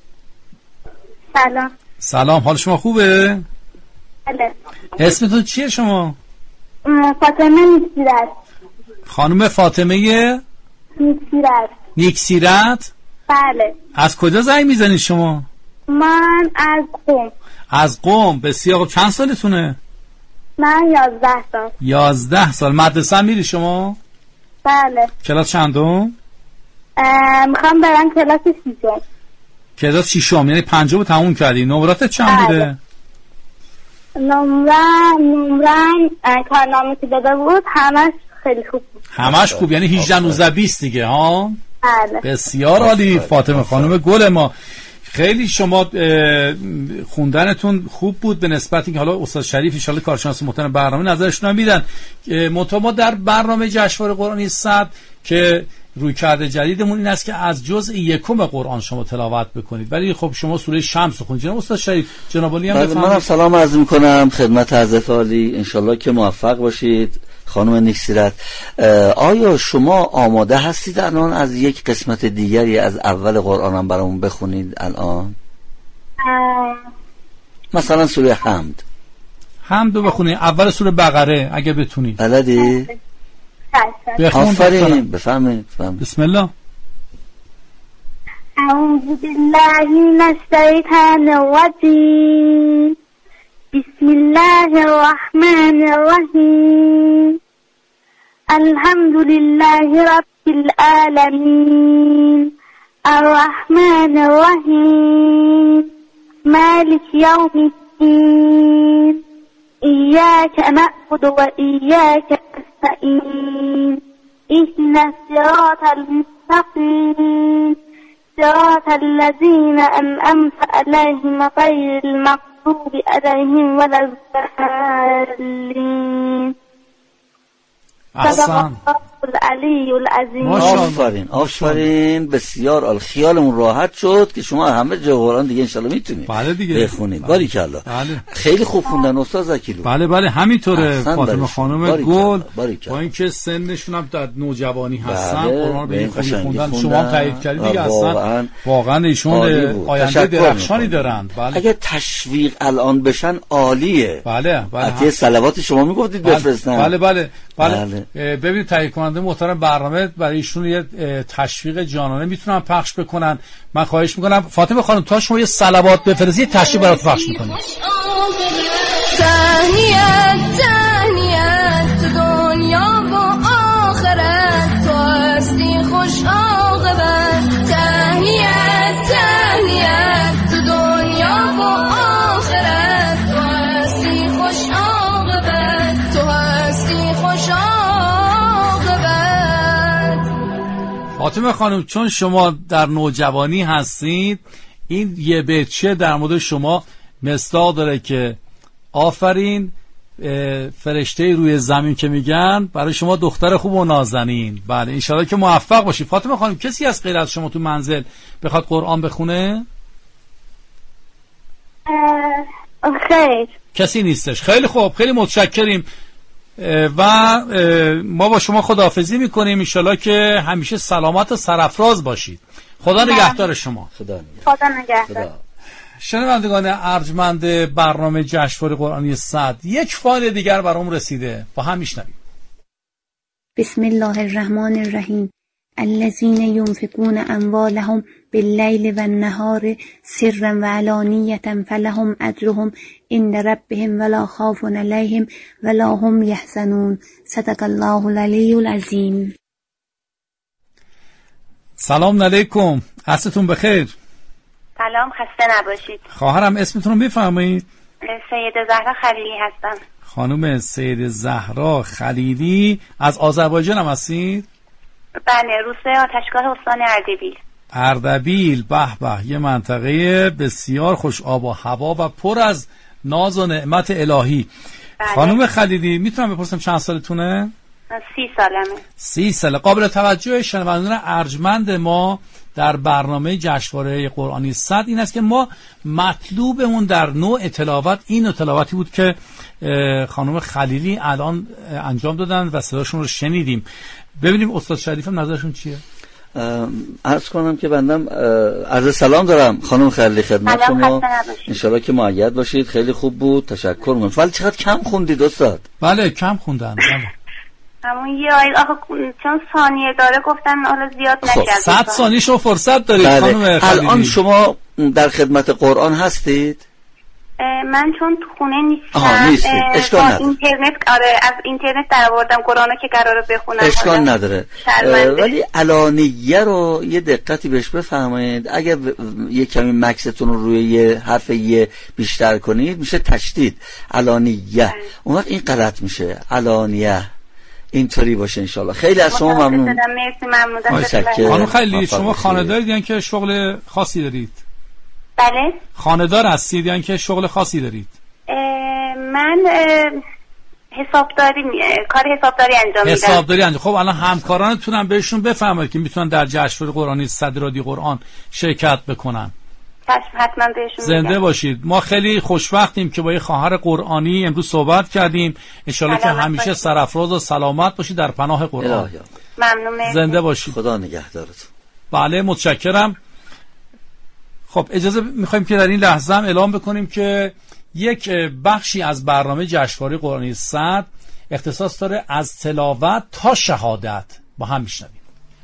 S5: سلام.
S8: سلام، حال شما خوبه؟
S5: بله.
S8: اسمتون چیه شما؟
S5: فاطمه نیکسیرت.
S8: خانم فاطمه
S5: نیکسیرت.
S8: نیکسیرت؟
S5: بله.
S8: از کجا زنگ میزنید شما؟
S5: من از قم.
S8: از قم. بسیار. چند سالتونه؟
S5: من یازده سال.
S8: یازده سال. مدرسه میری شما؟
S5: بله.
S8: کلاس چندم؟
S5: میخوام برم کلاس شیشم.
S8: کلاس شیشم یعنی پنجم رو تموم کردی. نمراتت چند
S5: بله.
S8: بوده؟
S5: نمرم نمرم کارنامه که داده بود همش خیلی خوب بود.
S8: همش خوب، یعنی هجده نوزده بیست دیگه ها؟
S5: بله.
S8: بسیار عالی فاطمه خانم گل ما. خیلی شما خوندنتون خوب بود به نسبت اینکه حالا استاد شریف ان شاء الله کارشناس محترم برنامه نظرشون هم میدن. منتها ما در برنامه جشنواره قرآنی صد که روی کرده جدیدمون این است که از جزء یکم قرآن شما تلاوت بکنید، ولی خب شما سوره شمس رو خوندید. جناب استاد شریف، جناب عالی هم بفرمایید.
S10: منم سلام عرض می‌کنم خدمت حضرت عالی، ان شاءالله که موفق باشید. خانم نیکسیرت، آیا شما آماده هستید الان از یک قسمت دیگری از اول قرآن هم برامون بخونید الان؟ مثلا سوره حمد.
S8: حمد رو بخونید، اول سوره بقره اگه بتونید.
S10: بلدی؟ آفرین، بفرمایید.
S8: بسم الله.
S5: اعوذ بالله من الشیطان الرجیم. بسم الله الرحمن الرحیم. الحمد لله رب العالمین الرحمن الرحیم مالک یوم الدین ایاک نعبد و ایاک نستعين اهدنا الصراط المستقيم صراط الذين أنعمت عليهم غير المغضوب عليهم ولا الضالين.
S8: احسن.
S5: العلی العظیم.
S10: آفرین آفرین بسیار عالی. خیالمون راحت شد که شما همه جای قرآن دیگه انشالله میتونید
S8: بله دیگه
S10: بخونید. باریکلا.
S8: بله.
S10: خیلی خوب خوندن استاد زکیلو.
S8: بله بله همینطوره. فاطمه خانم گل
S10: باریکلا.
S8: با اینکه سنشون هم در نوجوانی هستن
S10: بله.
S8: قرآن به این خوبی خوندن.
S10: خوندن.
S8: شما هم تایید کردید دیگه اصلا
S10: واقعا
S8: واقعا ایشون آینده درخشانی دارند. بله.
S10: اگه تشویق الان بشن عالیه.
S8: بله بله.
S10: حتی صلوات شما میگفتید
S8: بله.
S10: بفرستن.
S8: بله بله بله,
S10: بله.
S8: ببینید تهیه کننده محترم برنامه برای ایشون یه تشویق جانانه میتونن پخش بکنن. من خواهش میکنم فاطمه خانم تا شما یه صلوات بفرستید تشویق برات پخش میکنید.
S12: تهنیت تهنیت تو دنیا و آخرت تو هستی خوش عاقبت. تهنیت تهنیت تو دنیا و آخرت تو هستی خوش عاقبت. تو هستی خوش عاقبت.
S8: فاطمه خانم چون شما در نوجوانی هستید این یه بیتچه در مورد شما مصداق داره که آفرین فرشته روی زمین که میگن برای شما دختر خوب و نازنین. بله انشاءالله که موفق باشید. فاطمه خانم کسی از غیر از شما تو منزل بخواد قرآن بخونه؟
S5: خیر
S8: کسی نیستش. خیلی خوب خیلی متشکریم و ما با شما خداحافظی میکنیم. انشاءالله که همیشه سلامت و سرافراز باشید. خدا نگهدار شما.
S10: خدا
S5: نگهدار.
S8: شنوندگان ارجمند برنامه جشنواره قرآنی صد یک فایل دیگر برام رسیده با هم میشنویم.
S6: بسم الله الرحمن الرحیم. الذين ينفقون اموالهم بالليل والنهار سرا وعلانية فلهم اجرهم عند ربهم ولا خوف عليهم ولا هم يحزنون. صدق الله العلی العظیم.
S8: سلام علیکم. عصرتون بخیر.
S5: سلام خسته نباشید.
S8: خواهرم اسمتون رو بفرمایید.
S5: سید زهرا خلیلی هستم.
S8: خانم سید زهرا خلیلی از آذربایجان هم هستید؟
S5: بله روسیه آتشگاه استان اردبیل.
S8: اردبیل به به یه منطقه بسیار خوش آب و هوا و پر از ناز و نعمت الهی.
S5: بله.
S8: خانم خلیلی میتونم بپرسم چند سالتونه؟
S5: سی سالمه.
S8: سی ساله. قابل توجه شنوندگان ارجمند ما در برنامه جشنواره قرآنی صد این است که ما مطلوبمون در نوع تلاوت این تلاوتی بود که خانم خلیلی الان انجام دادن و صداشون رو شنیدیم. ببینیم استاد شریف هم نظرشون چیه؟
S10: عرض کنم که بندم عرض سلام دارم خانم خلیلی خدمت شما. انشالله که معید باشید. خیلی خوب بود. تشکر میکنم. ولی چقدر کم خوندید استاد؟
S8: بله کم خوندن. بله.
S5: همون یه آیل آخه چون ثانیه داره گفتن حالا زیاد نکرد.
S8: خب صد ثانیه شما فرصت دارید. بله. خانم خلیلی
S10: الان شما در خدمت قرآن هستید؟
S5: من چون تو خونه نیستم.
S10: آها نیستید. اشکال نداره.
S5: اینترنت آره از اینترنت در آوردم قرآنو که قراره بخونم.
S10: اشکال نداره. ولی علانیه رو یه دقتی بهش بفرمایید. اگه یه کمی مکستون رو روی یه حرف یه بیشتر کنید میشه تشدید. علانیه. اون وقت این غلط میشه. علانیه. اینطوری باشه انشالله. خیلی از شما ممنون.
S5: مرسی ممنون.
S8: خانم خلیلی شما خانه‌دارید یا اینکه شغل خاصی دارید؟
S5: بله.
S8: خانه‌دار هستید یا اینکه شغل خاصی دارید؟
S5: من حسابداری کار حسابداری انجام میدم.
S8: حسابداری انجام. خب الان همکارانتون هم بهشون بفرمایید که میتونن در جشنواره قرآنی صد رادیو قرآن شرکت بکنن.
S5: حتما بهشون
S8: زنده میگم. باشید. ما خیلی خوشوقتیم که با یه خواهر قرآنی امروز صحبت کردیم. ان شاءالله که همیشه سرافراز و سلامت باشید در پناه قرآن.
S5: ممنون.
S8: زنده باشید.
S10: خدا نگهدارتون.
S8: بله متشکرم. خب اجازه میخوایم که در این لحظه هم اعلام بکنیم که یک بخشی از برنامه جشنواره قرآنی صد اختصاص داره از تلاوت تا شهادت. با هم میشنویم.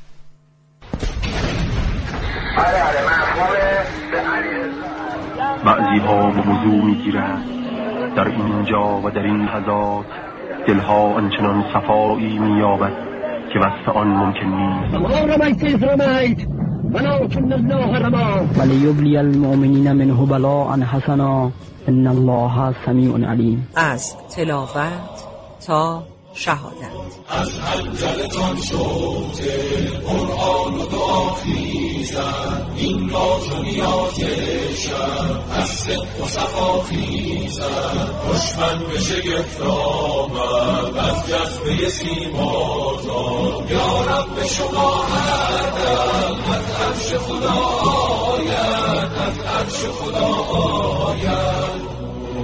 S18: بعضی ها موضوع میگیرند در اینجا و در این لحظات دلها آنچنان صفایی مییابد که وصف آن ممکن نیست.
S19: ولكن الله رمى وليبلي المؤمنين منه بلاء حسنا ان الله سمیع علیم.
S20: از تلاوت تا شهادت.
S9: از حنجرتان صوت قرآن و دعا خیزد، این راز و نیاز شب از صدق و صفا خیزد. دشمن به شگفت آمد از جذبه سیماتان، یا رب شما هر دم از عرش خدا آید، از عرش خدا آید.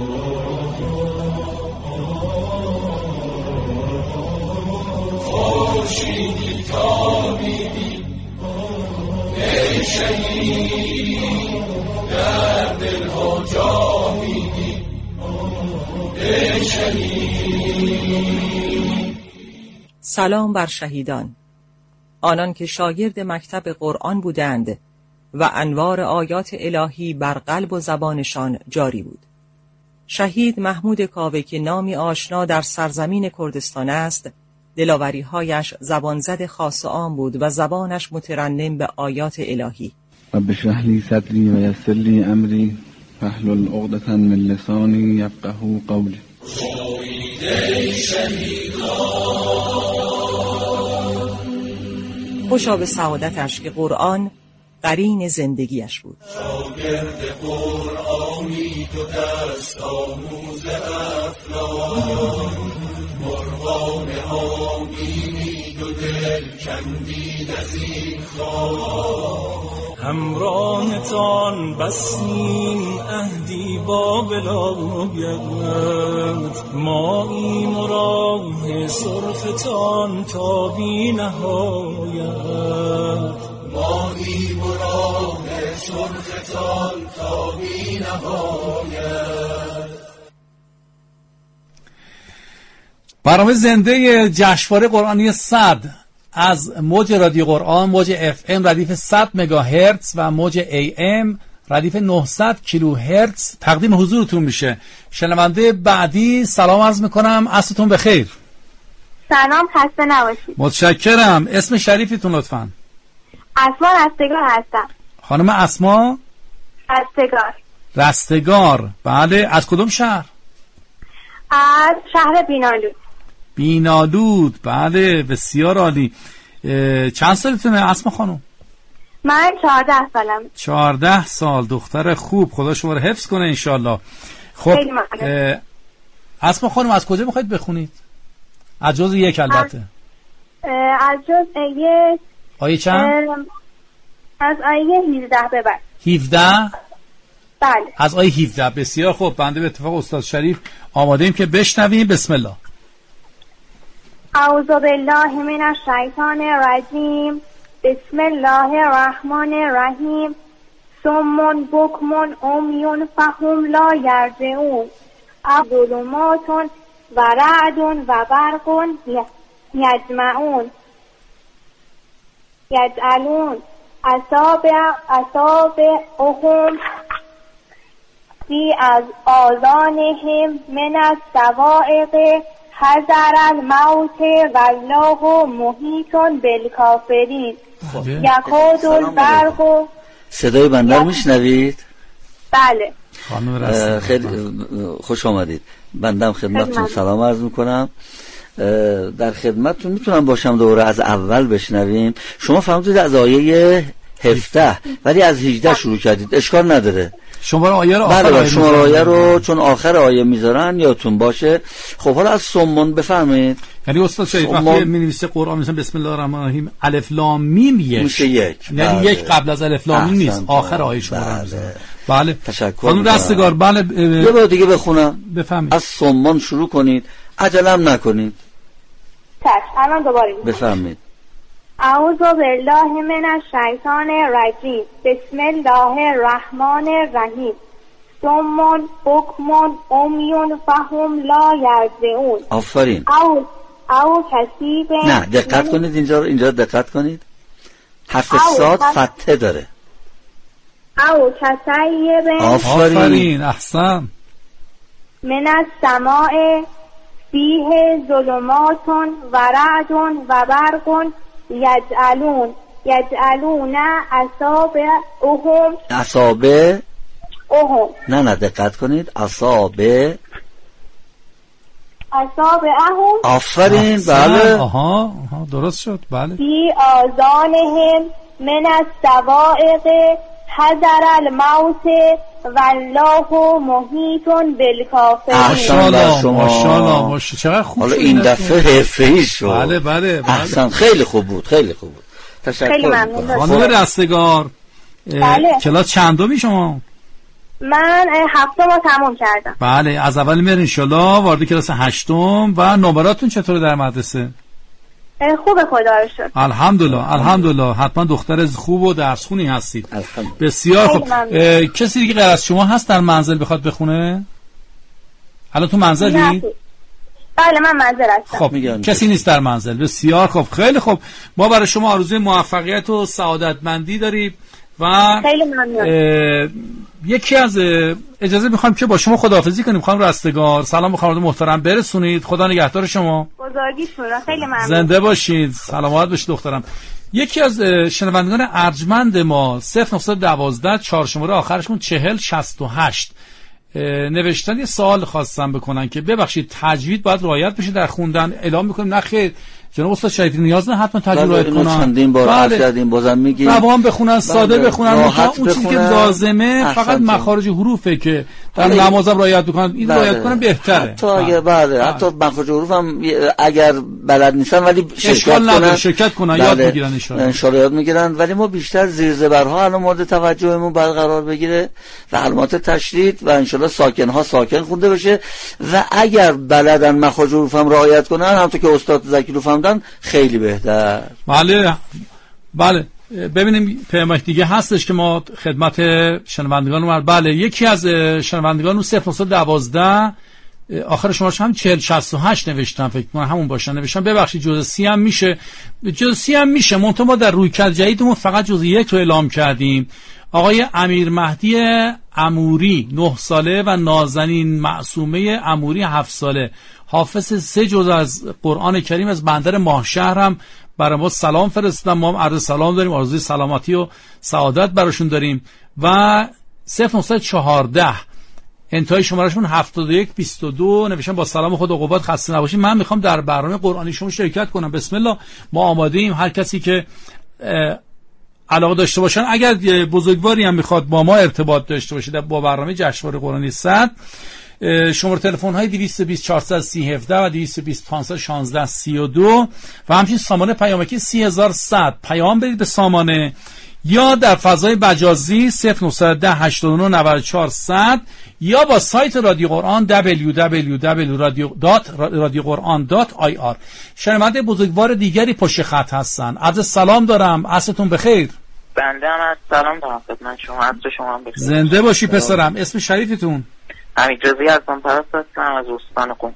S9: خورشیدی تابیدی ای شهید، در دلها جاویدی ای شهید.
S20: سلام بر شهیدان، آنان که شاگرد مکتب قرآن بودند و انوار آیات الهی بر قلب و زبانشان جاری بود. شهید محمود کاوه که نامی آشنا در سرزمین کردستان است، دلاوری‌هایش زبانزد خاص و عام بود و زبانش مترنم به آیات الهی.
S21: رب اشرح لی صدری و یسر لی امری واحلل عقدة من لسانی یفقهوا قولی.
S20: خوشا به سعادتش که قرآن قرین زندگیش بود.
S9: شاگرد قرآنی تو دست آموز افلاک، مرغان آبینی تو دل کندید از این خاک.
S22: همراهتان بستیم عهدی با ولایت، ما این راه سرختان تا بی نهایت.
S9: ما این راه سرختان تا بی نهایت.
S8: برنامه زنده جشنواره قرآنی صد از موج رادیو قرآن، موج اف ام ردیف صد مگاهرتز و موج ای ام ردیف نهصد کیلوهرتز تقدیم حضورتون میشه. شنونده بعدی سلام عرض میکنم، عصرتون بخیر.
S5: سلام، خسته نباشید.
S8: متشکرم. اسم شریفتون لطفاً؟
S5: اسما رستگار هستم.
S8: خانم اسما
S5: رستگار.
S8: رستگار، بله. از کدوم شهر؟
S5: از شهر بینالود.
S8: بینالود، بله، بسیار عالی. چند سالتونه اسما خانم؟
S5: من چهارده سالم.
S8: چهارده سال، دختر خوب، خدا شما رو حفظ کنه انشالله. خب اسما خانم از کجا میخواید بخونید؟ از جز یک البته.
S5: از جز یک.
S8: آیه چند؟
S5: از آیه هفده به بعد.
S8: هفده؟
S5: بله.
S8: از آیه هفده. بسیار خوب، بنده به اتفاق استاد شریف آماده ایم که بشنویم. بسم الله.
S5: اعوذ بالله من الشیطان الرجیم. بسم الله الرحمن الرحیم. صم بکم عمی فهم لا یرجعون. ظلمات و رعد و برق یجمعون یجعلون اصابع اصابعهم فی از آذانهم من الصواعق حذر الموت والله محیط بالکافرین. یکاد البرق.
S10: صدای بنده رو میشنوید؟
S5: بله.
S10: خیلی خوش آمدید. بندم خدمتتون سلام عرض میکنم. در خدمتتون میتونم باشم دوره از اول بشنویم. شما فهمتید از آیه هفده ولی از هجده شروع کردید. اشکال نداره.
S8: شماره آیه رو آخر
S10: بله آیه شماره آیه رو چون آخر آیه میذارن یادتون باشه. خب حالا از سمون بفرمایید.
S8: یعنی استاد شریف وقتی می‌نویسه قرآن مثلا بسم الله الرحمن الرحیم الف لام میم یک
S10: میشه یک،
S8: یعنی یک قبل از الف لام میم نیست، آخر آیه شماره میذاره. بله تشکر. خانم رستگار بله ب...
S10: یه بار دیگه بخونم.
S8: بفهمید.
S10: از سمون شروع کنید، عجله هم نکنید.
S5: چشم، الان دوباره
S10: بفهمید.
S5: اعوذ بالله من الشیطان الرجیم. بسم الله الرحمن الرحیم. صم بکم عمی فهم لا یرجعون.
S10: آفرین.
S5: او او کسیب.
S10: نه دقت کنید اینجا رو، اینجا دقت کنید. حرف صاد فتحه داره.
S5: او کسیب.
S8: آفرین، احسن.
S5: من السماء فیه ظلمات و رعد و برق یجعلون یجعلون اصابعهم
S10: اصابع
S5: اهم
S10: نه نه دقت کنید. اصابع
S5: اصابعهم
S10: آفرین. بله
S8: آها آها درست شد. بله
S5: فی آذانهم من الصواعق حذر الموت والله محیط بالکافرین.
S10: ماشاءالله
S8: ماشاءالله ماشاءالله چقدر خوب.
S10: حالا این دفعه حرفه‌ای شد.
S8: بله بله بله
S10: احسن، خیلی خوب بود، خیلی خوب بود. تشکر می‌کنم.
S8: خانم رستگار
S5: بله.
S8: کلاس چندمی شما؟
S5: من هفتم رو تموم کردم.
S8: بله از اول میرین انشالله وارد کلاس هشتم. و نمراتون چطوره در مدرسه؟
S5: خوبه خدا رو شکر.
S8: الحمدلله الحمدلله. حتما دختر خوب و درسخونی هستید. بسیار خوب. کسی دیگه غیر از شما هست در منزل بخواد بخونه؟ الان تو منزلی؟
S5: بله من منزل هستم.
S8: خب کسی نیست در منزل. بسیار خوب، خیلی خوب. ما برای شما آرزوی موفقیت و سعادتمندی داریم و
S5: خیلی ممنون.
S8: یکی از اجازه میخوایم که با شما خداحافظی کنیم. خانم رستگار سلام به خانواده محترم برسونید. خدا نگهدار شما.
S5: بزرگیتون. خیلی ممنون.
S8: زنده باشید. سلامت باشید دخترم. یکی از شنوندگان ارجمند ما صفر نهصد و دوازده چهار شماره آخرشون چهل شصت و هشت نوشتن. یه سوال خواستم بکنن که ببخشید تجوید باید رعایت بشه در خوندن. اعلام میکنیم نه خیر جناب استاد شریفی نیاز نه حتما تجوید رعایت کنن.
S10: چندین بار عرض کردیم بازم میگیم
S8: روان بخونن، ساده بخونن، اون چیزی که لازمه فقط مخارج حروفه که در نمازم رعایت بکنن. این رعایت کنن بهتره.
S10: حتی اگر بله حتی مخارج حروف هم اگر بلد نیستن ولی شرکت کنن
S8: شرکت کنن یاد میگیرن ان شاء الله
S10: یاد میگیرن. ولی ما بیشتر زیر زبرها الان مورد توجهمون برقرار بگیره و علامات تشدید و ان شاء الله ساکن ها ساکن خونده بشه و اگر بلدن مخارج حروف هم رعایت کنن همونطور که استاد زکیلو فهمدن خیلی بهتر.
S8: بله بله. ببینیم پیامک دیگه هستش که ما خدمت شنوندگان رو. بله یکی از شنوندگان صفر نهصد و دوازده آخر شمارش هم چهل شصت و هشت نوشتم، فکر کنم همون باشن. نوشتم ببخشید جزء سی هم میشه، جزء سی هم میشه منتها ما در رویکرد جدیدمون فقط جزء یک رو اعلام کردیم. آقای امیر مهدی اموری نه ساله و نازنین معصومه اموری هفت ساله حافظ سه جزء از قرآن کریم از بندر ماهشهر هم برای ما سلام فرستادن. ما هم عرض سلام داریم، آرزوی سلامتی و سعادت براشون داریم. و صفر نهصد و چهارده انتهای شمارهشون هفتاد و یک بیست و دو نوشتن با سلام خود و قوت خسته نباشید، من میخوام در برنامه قرآنی شما شرکت کنم. بسم الله، ما آماده ایم. هر کسی که علاقه داشته باشن، اگر بزرگواری هم میخواد با ما ارتباط داشته باشه با برنامه جشنواره قرآنی صد، شماره تلفن های دویست و بیست چهارصد و سی هفده و دویست و بیست پانصد و شانزده سی و دو و همچنین سامانه پیامکی سی هزار و صد پیام بدید به سامانه، یا در فضای مجازی صفر نهصد و ده هشتاد و نه نود و چهار صد یا با سایت رادیو قرآن دبلیو دبلیو دبلیو دات رادیو قرآن دات آی آر. شنونده بزرگوار دیگری پشت خط هستن. عرض سلام دارم، عصرتون بخیر.
S1: بنده هم از سلام دارم خدمت شما، عصر شما هم بخیر.
S8: زنده باشی پسرم. اسم شریفتون؟
S1: حمید رضا یزدان پرست هستم از استان قم.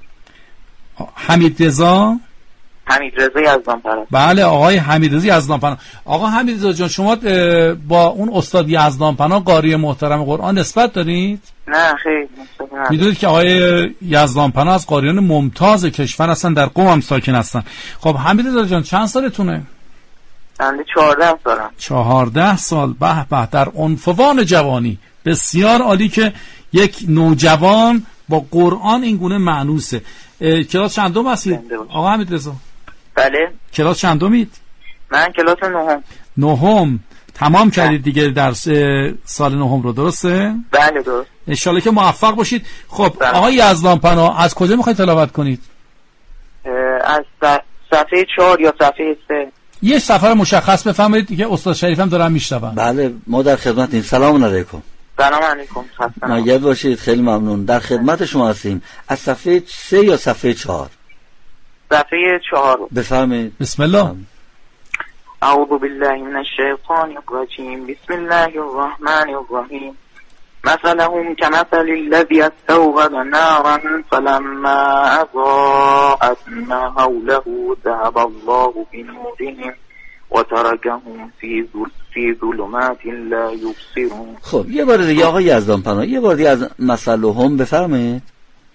S8: حمید رضا
S1: حمید رضا یزدان پرست.
S8: بله آقای حمید رضا یزدان پناه. آقا حمید رضا جان، شما با اون استاد یزدان پناه قاری محترم قرآن نسبت دارید؟
S1: نه خیر.
S8: میدونید که آقای یزدان پناه از قاریان ممتاز کشور هستن، در قم هم ساکن هستن. خب حمید رضا جان چند سالتونه؟
S1: بنده چهارده سالم.
S8: چهارده سال. به به، در عنفوان جوانی. بسیار عالی که یک نوجوان با قرآن این گونه معنوسه. کلاس چندم هستید آقا حمید رضا؟
S1: بله.
S8: کلاس چندمید؟
S1: من کلاس نهم.
S8: نهم تمام کردید دیگه درس سال نهم رو، درسته؟
S1: بله درست.
S8: انشالله که موفق باشید. خب بله. آقای یزدان پناه از کجا میخواید تلاوت کنید؟
S1: از صفحه چهار یا صفحه سه.
S8: یه سفر مشخص بفرمایید دیگه، استاد شریف هم دارن میشنون.
S10: بله ما در خدمتیم. سلام علیکم.
S1: سلام علیکم.
S10: مایل باشید. خیلی ممنون. در خدمت شما هستیم. از صفحه سه یا صفحه چهار؟
S1: صفحه چهار.
S10: بفرمایید.
S8: بسم الله.
S1: اعوذ بالله من الشیطان الرجیم. بسم الله الرحمن الرحیم. مثلهم كمثل الذي استوقد نارا فلما أضاءت ما حوله ذهب الله بنورهم وتركهم في في ظلمات لا يبصرون.
S10: خب یه بار دیگه آقای یزدان پناه یه بار دیگه از مثلهم بفرمایید.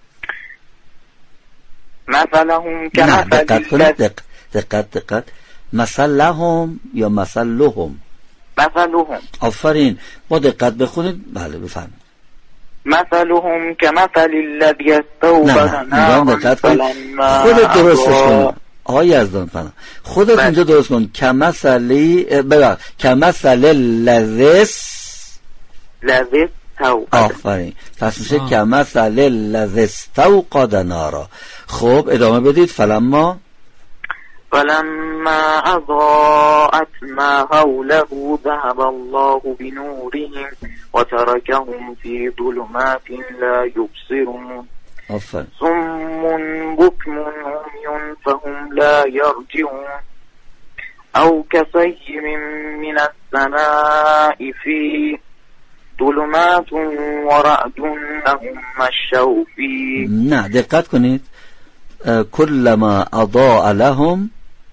S1: مثلهم كمثل
S10: دقت کنید. دق... دقت دقت مثلهم یا مثلهم؟
S1: مثلهم.
S10: آفرین. با دقت بخونید. بله بفرمایید.
S1: مثلهم كمثل الذي استوقد نارا فلما
S10: خودت درستش کن آقای یزدان فنا خودت اینجا درست کن کمثلی ببخ کمثل لذس
S1: لذس توقد
S10: آفرین پس میشه کمثل لذس توقد نارا. خب ادامه بدید. فلما
S1: فلما أضاءت ما حوله ذهب الله بنورهم وتركهم في ظلمات لا يبصرون صم بكم عمي فهم لا يرجعون أو كصيب من السماء فيه ظلمات ورعد لهم مشوا فيه.
S10: نه دقت کنید. كلما اضاء لهم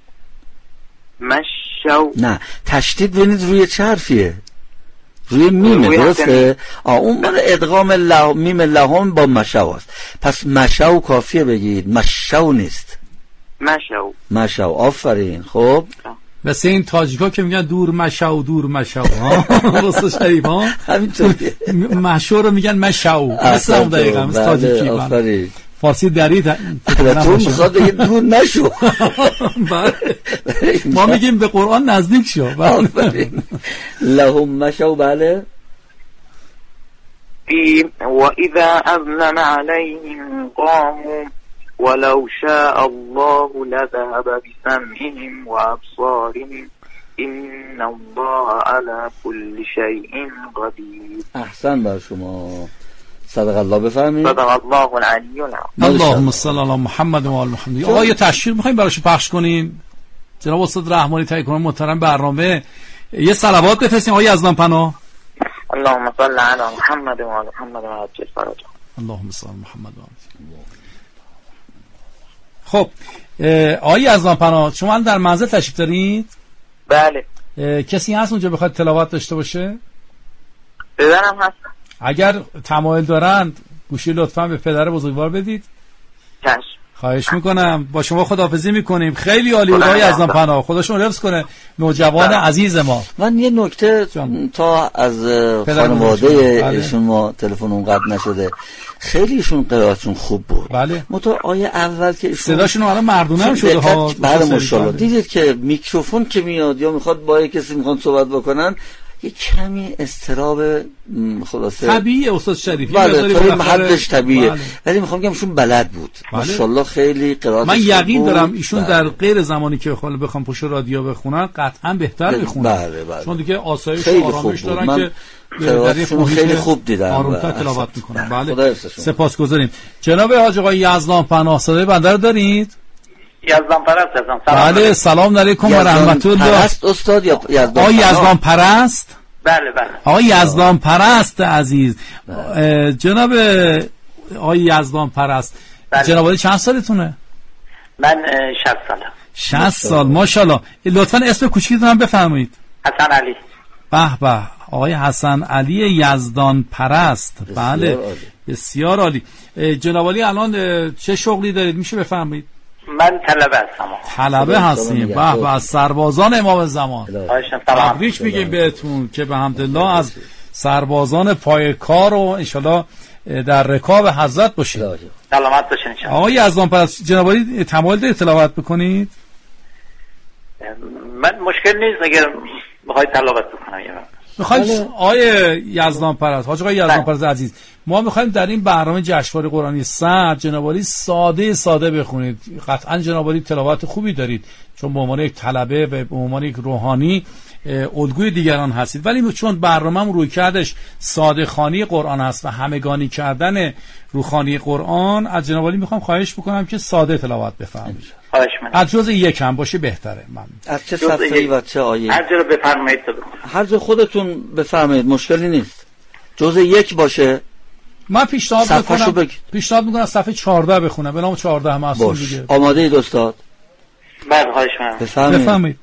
S1: مشوا.
S10: نه تشدید ببینید روی چه حرفیه؟ روی میمه. درسته؟ آه اون مال ادغام له... میم لهم با مشوا است. پس مشوا کافیه بگید مشوا نیست.
S1: مشوا
S10: مشوا. آفرین. خب
S8: مثل این تاجیکا که میگن دور مشو دور مشو ها واسه شریف ها
S10: همینطوریه.
S8: مشو رو میگن مشو مثل اون دقیقا مثل تاجیکی.
S10: آفرین.
S8: فارسی درید
S10: تو میخواد بگه دور نشو.
S8: ما میگیم به قرآن نزدیک شو.
S10: لهم مشو. بله.
S1: و اذا اذن علیهم قاموا ولو شاء الله لذهب بسمعهم وابصارهم ان الله على كل شيء قدير.
S10: احسن بر شما. صدق الله. بفرمایید.
S1: صدق الله العلی العظیم.
S8: اللهم صل علی محمد و آل محمد. آقا یه تشویق می‌خوایم براش پخش کنین جناب استاد رحمانی تهیه کنن محترم برنامه. یه صلوات بفرستین آقای یزدان پناه.
S1: اللهم صل علی محمد و آل محمد و عجل فرجهم.
S8: اللهم صل علی محمد و آل. خب آقای یزدان پناه شما در منزل تشریف دارید؟
S1: بله.
S8: کسی هست اونجا بخواد تلاوت داشته باشه؟
S1: پدرم هست.
S8: اگر تمایل دارند گوشی لطفاً به پدر بزرگوار بدید.
S1: چشم.
S8: خواهش میکنم. با شما خداحافظی میکنیم. خیلی عالی بود آقای یزدان پناه. خداشون حفظ کنه نوجوان بله. عزیز ما.
S10: من یه نکته تا از خانواده ایشون ما تلفنم قطع نشده خیلی ایشون قرائتشون خوب بود.
S8: بله.
S10: متو آیه اول که ایشون
S8: صداشون الان مردونه هم شده ها.
S10: بله ماشاءالله. دیدید که میکروفون که میاد یا میخواد با کسی میخوان صحبت بکنن یه کمی استراب خلاصه
S8: طبیعیه استاد شریفی.
S10: بله تا حدش طبیعیه. بله. ولی میخوام بگم ایشون بلد بود. بله. ماشاءالله خیلی قرائتش
S8: من یقین
S10: بود.
S8: دارم ایشون
S10: بله.
S8: در غیر زمانی که خاله بخوام پشت رادیو بخونن قطعا بهتر بخونن.
S10: بله بله.
S8: چون دیگه آسایش و آرامش دارن
S10: من
S8: که در این
S10: خیلی خوب دیدم.
S8: آرومتر تلاوت میکنن. بله. سپاسگزاریم. جناب حاج آقای یزدان پناه صدای بنده رو دارید؟
S15: یزدان پرست هستم.
S8: بله سلام علیکم و رحمت الله.
S10: پرست استاد یا یزدان؟
S8: آقای یزدان پرست؟
S15: بله بله.
S8: آقای یزدان پرست عزیز. بله. جناب آقای یزدان پرست بله. جناب چند سالتونه؟
S15: من شصت سالم.
S8: شصت سال ماشاءالله. لطفاً اسم کوچیکتون هم بفرمایید.
S15: حسن علی.
S8: به به آقای حسن علی یزدان پرست. بله بسیار عالی. جناب علی الان چه شغلی دارید میشه بفرمایید؟
S15: من طلبه هستم.
S8: طلبه هستیم. به به از سربازان امام زمان. تبریک میگیم بهتون که به حمدالله از سربازان پای کار و انشالله در رکاب حضرت باشید.
S15: سلامت باشین انشالله.
S8: آقای یزدان پرست جناب علی تمایل دارید تلاوت بکنید؟
S15: من مشکل نیست اگر بخواید تلاوت بکنم.
S8: میخوایم آقای یزدان پرست حاج آقای یزدان پرست عزیز ما میخوایم در این برنامه جشنواره قرآنی صد جناب علی ساده ساده بخونید. قطعا جناب علی تلاوت خوبی دارید چون به عنوان یک طلبه و به عنوان یک روحانی الگوی دیگران هستید ولی چون برنامه‌م روی کردش ساده خوانی قرآن است و همگانی کردن روحانی قرآن از جناب علی میخوام خواهش بکنم که ساده تلاوت بفرمایید.
S15: خواهش می‌کنم.
S8: از جزء یک هم باشه بهتره. من
S10: از چه صفحه‌ای و چه آیه؟
S15: هر جا بفرمایید تا بخونم.
S10: هر جا خودتون بفرمایید مشکلی نیست. جزء یک باشه.
S8: من پیشنهاد میکنم بگ... پیشنهاد میکنم صفحه چهارده بخونم. به نام چهارده هم هستون دیگه.
S10: آماده اید استاد؟
S15: بله خواهش می‌کنم.
S10: بفرمایید.
S8: بفرمایید.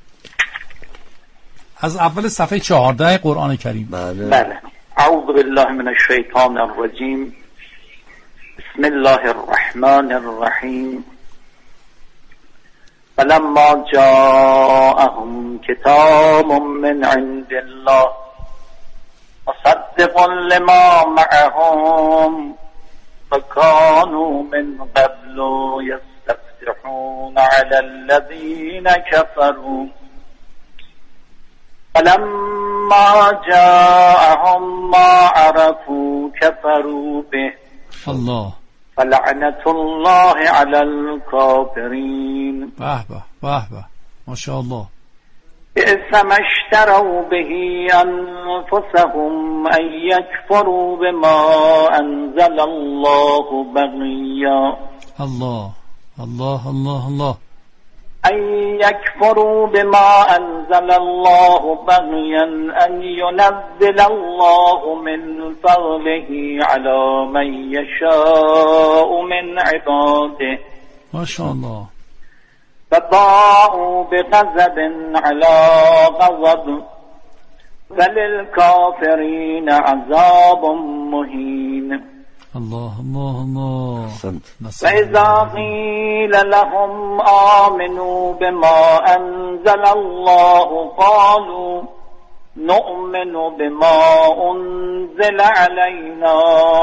S8: از اول صفحه چهارده قرآن کریم.
S10: بله.
S15: بله. اعوذ بالله من الشیطان الرجیم. بسم الله الرحمن الرحیم. فلما جاءهم كتاب من عند الله مصدق
S1: مصدقا لما معهم فكانوا من قبل يستفتحون على الذين كفروا فلما جاءهم ما عرفوا كفروا به
S8: الله
S1: فلعنة الله على الكافرين.
S8: به به به به ما شاء الله.
S1: بئس ما اشتروا به أنفسهم أن يكفروا بما أنزل الله بغيا
S8: الله الله الله الله
S1: أن يكفروا بما أنزل الله بغيا أن ينزل الله من فضله على من يشاء من عباده
S8: ما شاء الله.
S1: فباءوا بغضب على غضب وللكافرين عذاب مهين.
S8: الله الله الله.
S1: فإذا قيل لهم آمنوا بما أنزل الله قالوا نؤمن بما أنزل علينا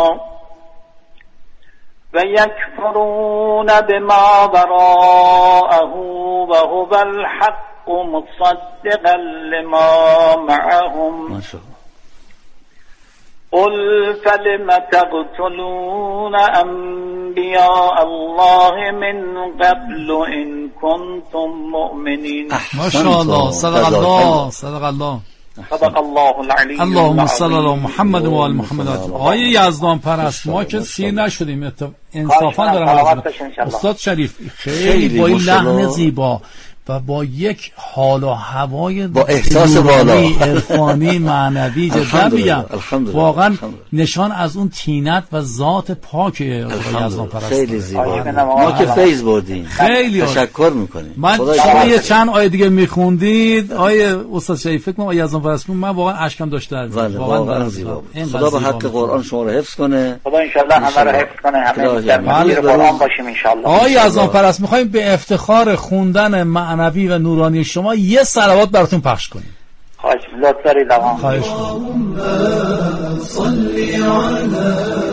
S1: فيكفرون بما وراءه وهو الحق مصدقا لما معهم.
S10: ما شاء الله.
S1: قل فلم تقتلون أنبياء الله من قبل إن كنتم مؤمنين.
S8: ما شاء الله. صدق الله صدق الله
S1: صدق الله العلی.
S8: اللهم صل علی محمد و آل محمد. آقای یزدان پرست ما که سیر نشدیم انصافا دارم از استاد شریف خیلی با این لحن زیبا و با یک حال و هوای
S10: با احساس بالا
S8: عرفانی معنوی جدا میگم واقعا نشان از اون طینت و ذات پاک آقای یزدان پرست.
S10: خیلی زیبا. ما که فیض بردیم
S8: خیلی
S10: تشکر میکنیم.
S8: من شما یه چند آیه دیگه میخوندید آیه استاد شریف فکر کنم آقای یزدان پرست من واقعا اشکم داشته از
S10: واقعا زیبا. خدا به حق قرآن شما رو حفظ کنه.
S1: خدا ان شاء الله همه رو حفظ کنه. همه در مسیر قرآن باشیم ان شاء الله.
S8: آقای یزدان پرست میخوایم به افتخار خوندن معنوی و نورانی شما یه صلوات براتون پخش کنیم.
S1: خواهش لطف دارید.
S8: خواهش
S9: اللهم صل على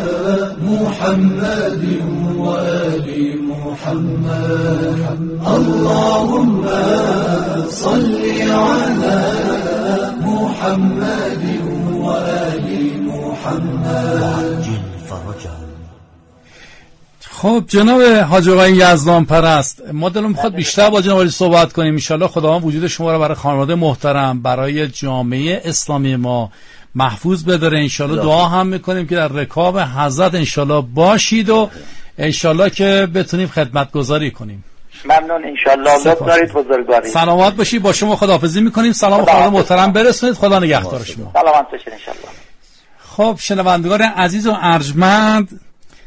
S9: محمد وآل محمد. اللهم صل على محمد وآل محمد.
S8: خب جناب حاج آقای یزدان پرست ما دلم میخواد بیشتر با جناب عالی صحبت کنیم. ان شاءالله خداوند وجود شما رو برای خانواده محترم برای جامعه اسلامی ما محفوظ بداره. ان شاءالله دعا هم میکنیم که در رکاب حضرت ان شاءالله باشید و ان شاءالله که بتونیم خدمت گذاری کنیم.
S1: ممنون ان شاءالله. لطف دارید بزرگواری.
S8: سلامت باشید. با شما خداحافظی میکنیم. سلام خانواده محترم برسونید. خدا نگهدار شما.
S1: سلامت باشید ان شاءالله.
S8: خب شنوندگان عزیز و ارجمند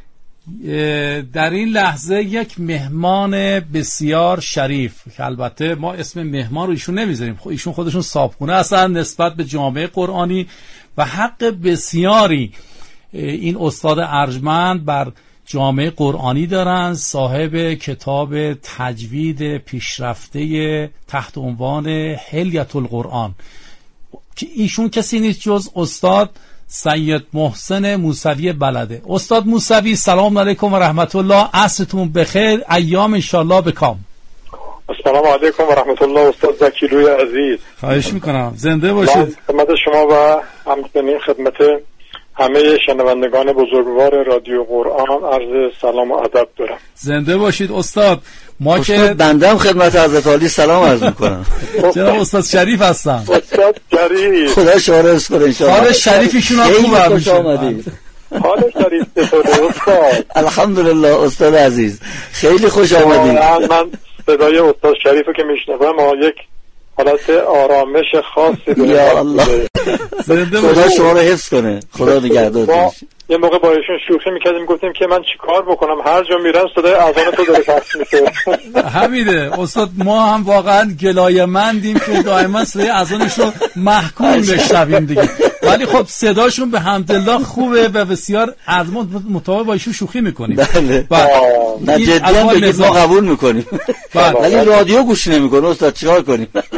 S8: در این لحظه یک مهمان بسیار شریف که البته ما اسم مهمان رو ایشون نمیذاریم ایشون خودشون صاحبخونه هستن نسبت به جامعه قرآنی و حق بسیاری این استاد ارجمند بر جامعه قرآنی دارن. صاحب کتاب تجوید پیشرفته تحت عنوان حلیة القرآن که ایشون کسی نیست جز استاد سید محسن موسوی بلده. استاد موسوی سلام علیکم و رحمت الله. عصرتون بخیر. ایام انشالله بکام.
S2: السلام علیکم و رحمت الله. استاد زکیلوی عزیز
S8: خواهش میکنم زنده باشید.
S2: خدمت شما و همچنین خدمت همه شنوندگان بزرگوار رادیو قرآن عرض سلام و ادب دارم.
S8: زنده باشید استاد. ما
S10: استاد
S8: که
S10: بنده هم خدمت حضرت عالی سلام عرض میکنم.
S8: جناب استاد شریف هستم.
S2: استاد شریف
S10: خدا شما رو حفظ کنه ان شاء الله.
S8: حال شریفشون هم خوب
S10: خوش آمدید.
S2: حال شریف چطوره استاد؟
S10: الحمدلله استاد عزیز خیلی خوش آمدید.
S2: من صدای استاد شریفو که میشنوم یک حالت آرامش خاصی داره.
S10: یا الله خدا شما رو حفظ کنه. خدا نگهدارتون.
S2: یه موقع با ایشون شوخی میکردیم گفتیم که من چیکار بکنم هر جا میرم صدای اذان تو داره پخش میشه.
S8: همینه استاد ما هم واقعا گلایه‌مندیم که دائما صدای اذانش رو محکوم بشنویم دیگه ولی خب صداشون به حمدالله خوبه و بسیار ارزمون مطابق با ایشون شوخی میکنیم.
S10: بله نه جدی بگید ما قبول میکنیم ولی رادیو گوش نمیکنه استاد چیکار کنیم؟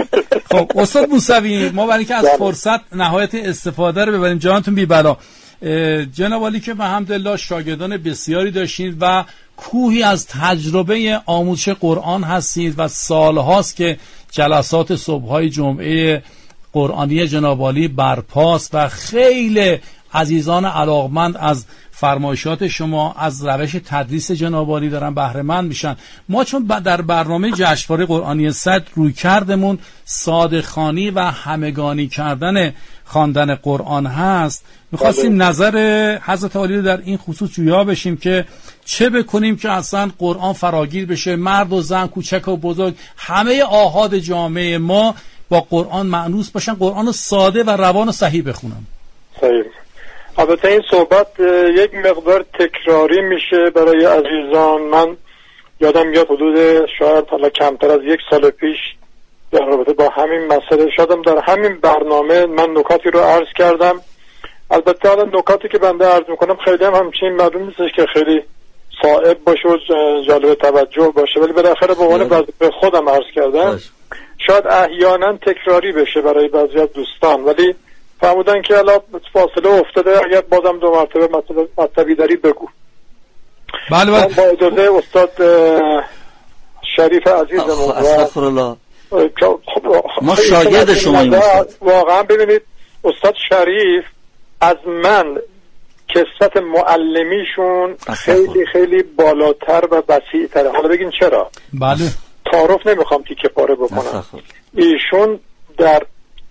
S8: خب استاد موسوی، ما برای اینکه از فرصت نهایت استفاده رو ببریم، جانتون بی بلا، جناب عالی که الحمدلله شاگردان بسیاری داشتید و کوهی از تجربه آموزش قرآن هستید و سالهاست که جلسات صبح‌های جمعه قرآنی جناب عالی برپاست و خیلی عزیزان علاقمند از فرمایشات شما، از روش تدریس جناب عالی دارن بهره مند میشن. ما چون در برنامه جشنواره قرآنی صد روی کردمون صادقانی و همگانی کردن خواندن قرآن هست، میخواستیم نظر حضرت عالی رو در این خصوص جویا بشیم که چه بکنیم که اصلا قرآن فراگیر بشه، مرد و زن، کوچک و بزرگ، همه آحاد جامعه ما با قرآن مأنوس باشن، قرآن ساده و روان و صحیح بخونن.
S2: صحیح. البته این صحبت یک مقدار تکراری میشه برای عزیزان. من یادم میاد حدود شاید حالا کمتر از یک سال پیش در رابطه با همین مسئله شدم در همین برنامه من نکاتی رو عرض کردم. البته حالا نکاتی که بنده عرض میکنم خیلی هم همچین معلوم نیستش که خیلی صائب باشه و جالب توجه باشه، ولی بالاخره به عنوان وظیفه خودم عرض کردم. شاید احیانا تکراری بشه برای بعضی از دوستان، ولی فرمودن که الان فاصله افتاده، اگر بازم دو مرتبه مطلبی داری بگو.
S8: بله بله.
S2: با اجازه استاد شریف عزیزمون،
S10: استغفر الله، ما شاگرد شما این استاد.
S2: واقعا ببینید استاد شریف از من کسبت معلمیشون خیلی خیلی بالاتر و وسیع‌تره. حالا بگین چرا؟
S8: بله.
S2: تعارف نمیخوام تیکه پاره بکنم. ایشون در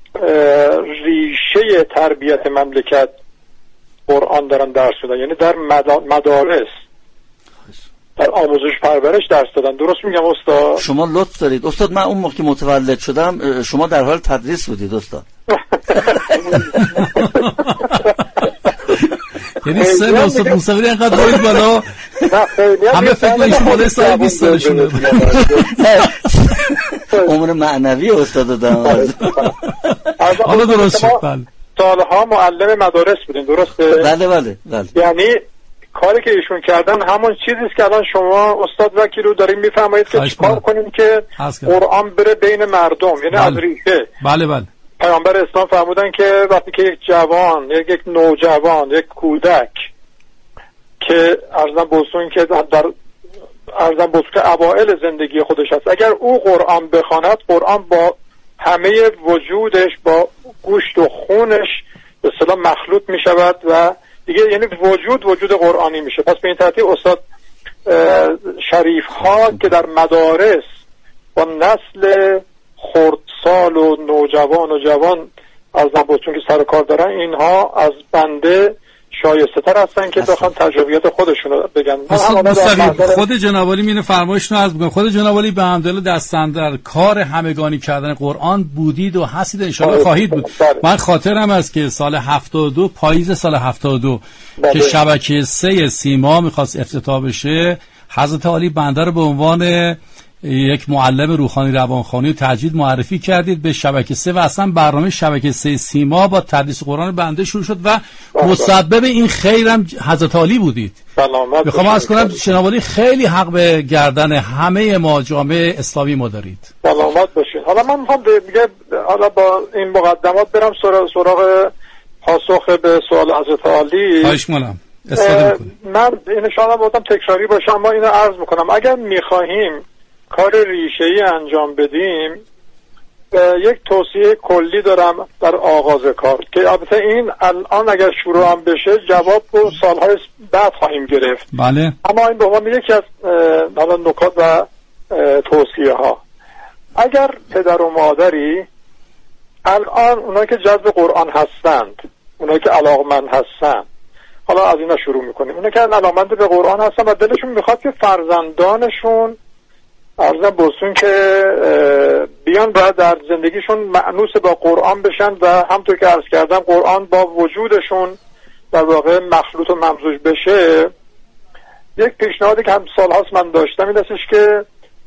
S2: ریشه تربیت مملکت قرآن دارن درس میدن، یعنی در مدارس در آموزش پرورش درس دادن. درست میگم استاد؟
S10: شما لطف دارید استاد. من اون موقع که متولد شدم شما در حال تدریس بودید استاد.
S8: یعنی سن استاد موسوی اینقدر باید بالا همه فکر کنید بالای سال بیست سالشونه.
S10: عمر معنوی استاد دادم.
S2: حالا درست شد. بله. سالها معلم مدارس بودین، درسته؟
S10: بله بله بله.
S2: یعنی کاری که ایشون کردن همون چیزی است که الان شما استاد وکیل رو دارین میفرمایید که چیکار کنیم که قرآن بره بین مردم، یعنی
S8: بله.
S2: از ریشه.
S8: بله بله.
S2: پیامبر اسلام فرمودن که وقتی که یک جوان، یک یک نوجوان، یک کودک که ارزم بوسون که در ارزم بوسون که اوائل زندگی خودش هست، اگر او قرآن بخواند، قرآن با همه وجودش، با گوشت و خونش به اصطلاح مخلوط می شود و دیگه یعنی وجود وجود قرآنی میشه. پس به این ترتیب استاد شریف ها که در مدارس با نسل خردسال و نوجوان و جوان از نبوتون که سر کار دارن، اینها از بنده شایسته تر هستن که بخوان تجربیات خودشون رو بگن.
S8: خود جناب عالی مینه فرمایشتون عرض می‌کنم، خود جناب عالی به حمدالله دستن در کار همگانی کردن قرآن بودید و هستید، ان شاءالله خواهید بود. من خاطرم است که سال هفتاد و دو، پاییز سال هفتاد و دو که شبکه سه سیما می‌خواست افتتاح بشه، حضرت عالی بنده رو به عنوان یک معلم روحانی روانخوانی و تجوید معرفی کردید به شبکه سه و اصلا برنامه شبکه سه سیما با تدریس قرآن بنده شروع شد و مسبب این خیرم حضرت عالی بودید. میخوام عرض کنم جناب عالی خیلی حق به گردن همه ما جامعه اسلامی ما دارید.
S2: سلامت باشید. حالا من میخوام دیگه حالا با این مقدمات برم سراغ سراغ پاسخ به سوال حضرت عالی.
S8: خواهش می‌کنم. استفاده می‌کنم.
S2: من ان شاء الله بازم تکراری باشم، ما اینو عرض می‌کنم اگر می‌خواهیم کار ریشه‌ای انجام بدیم، یک توصیه کلی دارم در آغاز کار که البته این الان اگر شروع هم بشه جواب رو سالهای بعد خواهیم گرفت.
S8: بله.
S2: اما این به عنوان یکی از حالا نکات و توصیه ها، اگر پدر و مادری الان اونایی که جذب قرآن هستند، اونایی که علاقمند هستند، حالا از اینا شروع میکنیم، اونایی که علاقمند به قرآن هستن و دلشون میخواد که فرزندانشون ارزم بسون که بیان باید در زندگیشون مأنوس با قرآن بشن و همطور که عرض کردم قرآن با وجودشون در واقع مخلوط و ممزوج بشه، یک پیشنهادی که هم سال هاست من داشتم این هستش که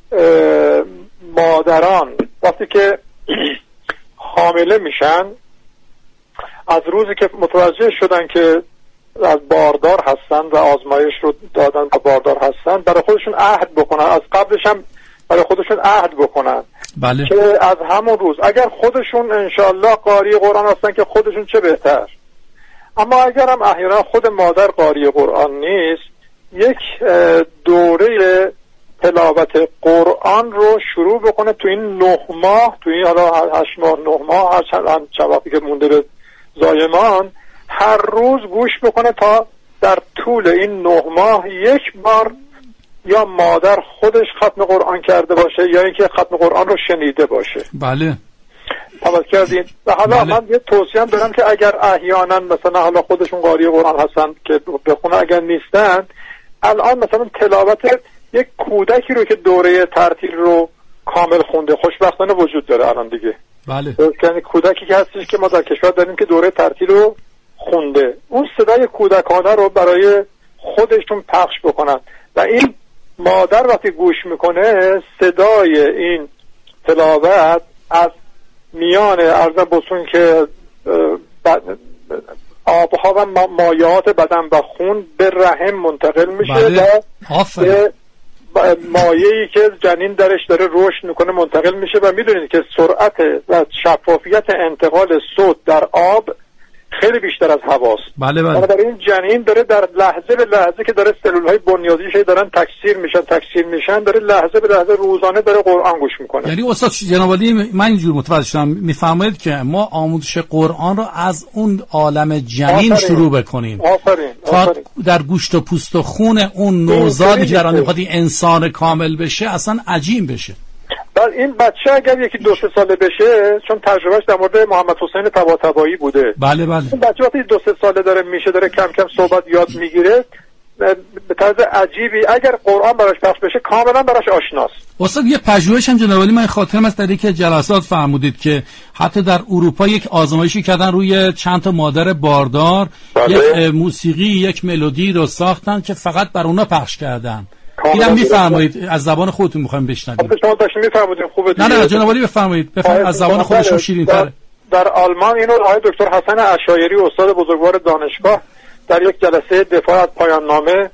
S2: مادران وقتی که حامله میشن، از روزی که متوجه شدن که از باردار هستن و آزمایش رو دادن و باردار هستن، برای خودشون عهد بکنن. از قبلش هم برای خودشون عهد بکنن
S8: بله.
S2: که از همون روز اگر خودشون انشالله قاری قرآن هستن که خودشون چه بهتر، اما اگر هم احیانا خود مادر قاری قرآن نیست، یک دوره تلاوت قرآن رو شروع بکنه تو این نه ماه، تو این حالا هشت ماه نه ماه هر چند وقتی که مونده به زایمان، هر روز گوش بکنه تا در طول این نه ماه یک بار یا مادر خودش ختم قرآن کرده باشه یا اینکه ختم قرآن رو شنیده باشه.
S8: بله
S2: توجه کردین؟ و حالا
S8: بله.
S2: من یه توصیه هم دارم که اگر احیانا مثلا حالا خودشون قاری قرآن هستن که بخونه، اگر نیستن الان مثلا تلاوت یک کودکی رو که دوره ترتیل رو کامل خونده خوشبختانه وجود داره الان دیگه.
S8: بله.
S2: یعنی کودکی که هستش که ما در کشور داریم که دوره ترتیل رو خونده، اون صدای کودکانه رو برای خودشون پخش بکنن و این مادر وقتی گوش میکنه صدای این تلاوت از میان عرض بسون که آبها و مایعات بدن و خون به رحم منتقل میشه.
S8: بله.
S2: و مایعی که جنین درش داره رشد میکنه منتقل میشه و میدونید که سرعت و شفافیت انتقال صوت در آب خیلی بیشتر از هواست.
S8: بله بله.
S2: برای این جنین داره در لحظه به لحظه که داره سلولهای بنیادیش دارن تکثیر میشن تکثیر میشن داره لحظه به لحظه روزانه داره قرآن گوش میکنه.
S8: یعنی استاد جناب عالی من اینجور متوجه شدم میفرمایید که ما آموزش قرآن رو از اون عالم جنین آفرین. شروع بکنیم.
S2: آفرین. آفرین.
S8: تا در گوشت و پوست و خون اون نوزادی که الان میخواد انسان کامل بشه اصلا عجیم بشه.
S2: بله این بچه اگر یکی دو سه ساله بشه، چون تجربهش در مورد محمد حسین طباطبایی بوده.
S8: بله بله.
S2: این بچه وقتی دو سه ساله داره میشه داره کم کم صحبت یاد میگیره به طرز عجیبی اگر قرآن براش پخش بشه کاملا براش آشناست.
S8: استاد یه پژوهش هم جناب عالی من خاطرم است در یک جلسات فرمودید که حتی در اروپا یک آزمایشی کردن روی چند تا مادر باردار. بله. یک موسیقی یک ملودی رو ساختن که فقط بر اونا پخش کردن. اینم میفرمایید از زبان خودتون میخوایم بشنویم.
S2: شما داشتین میفرمایید خوبه.
S8: نه نه جناب عالی بفرمایید بفرمایید از زبان خودشون شیرین‌تره.
S2: در آلمان اینو آقای دکتر حسن عشایری استاد بزرگوار دانشگاه در یک جلسه دفاع از پایان نامه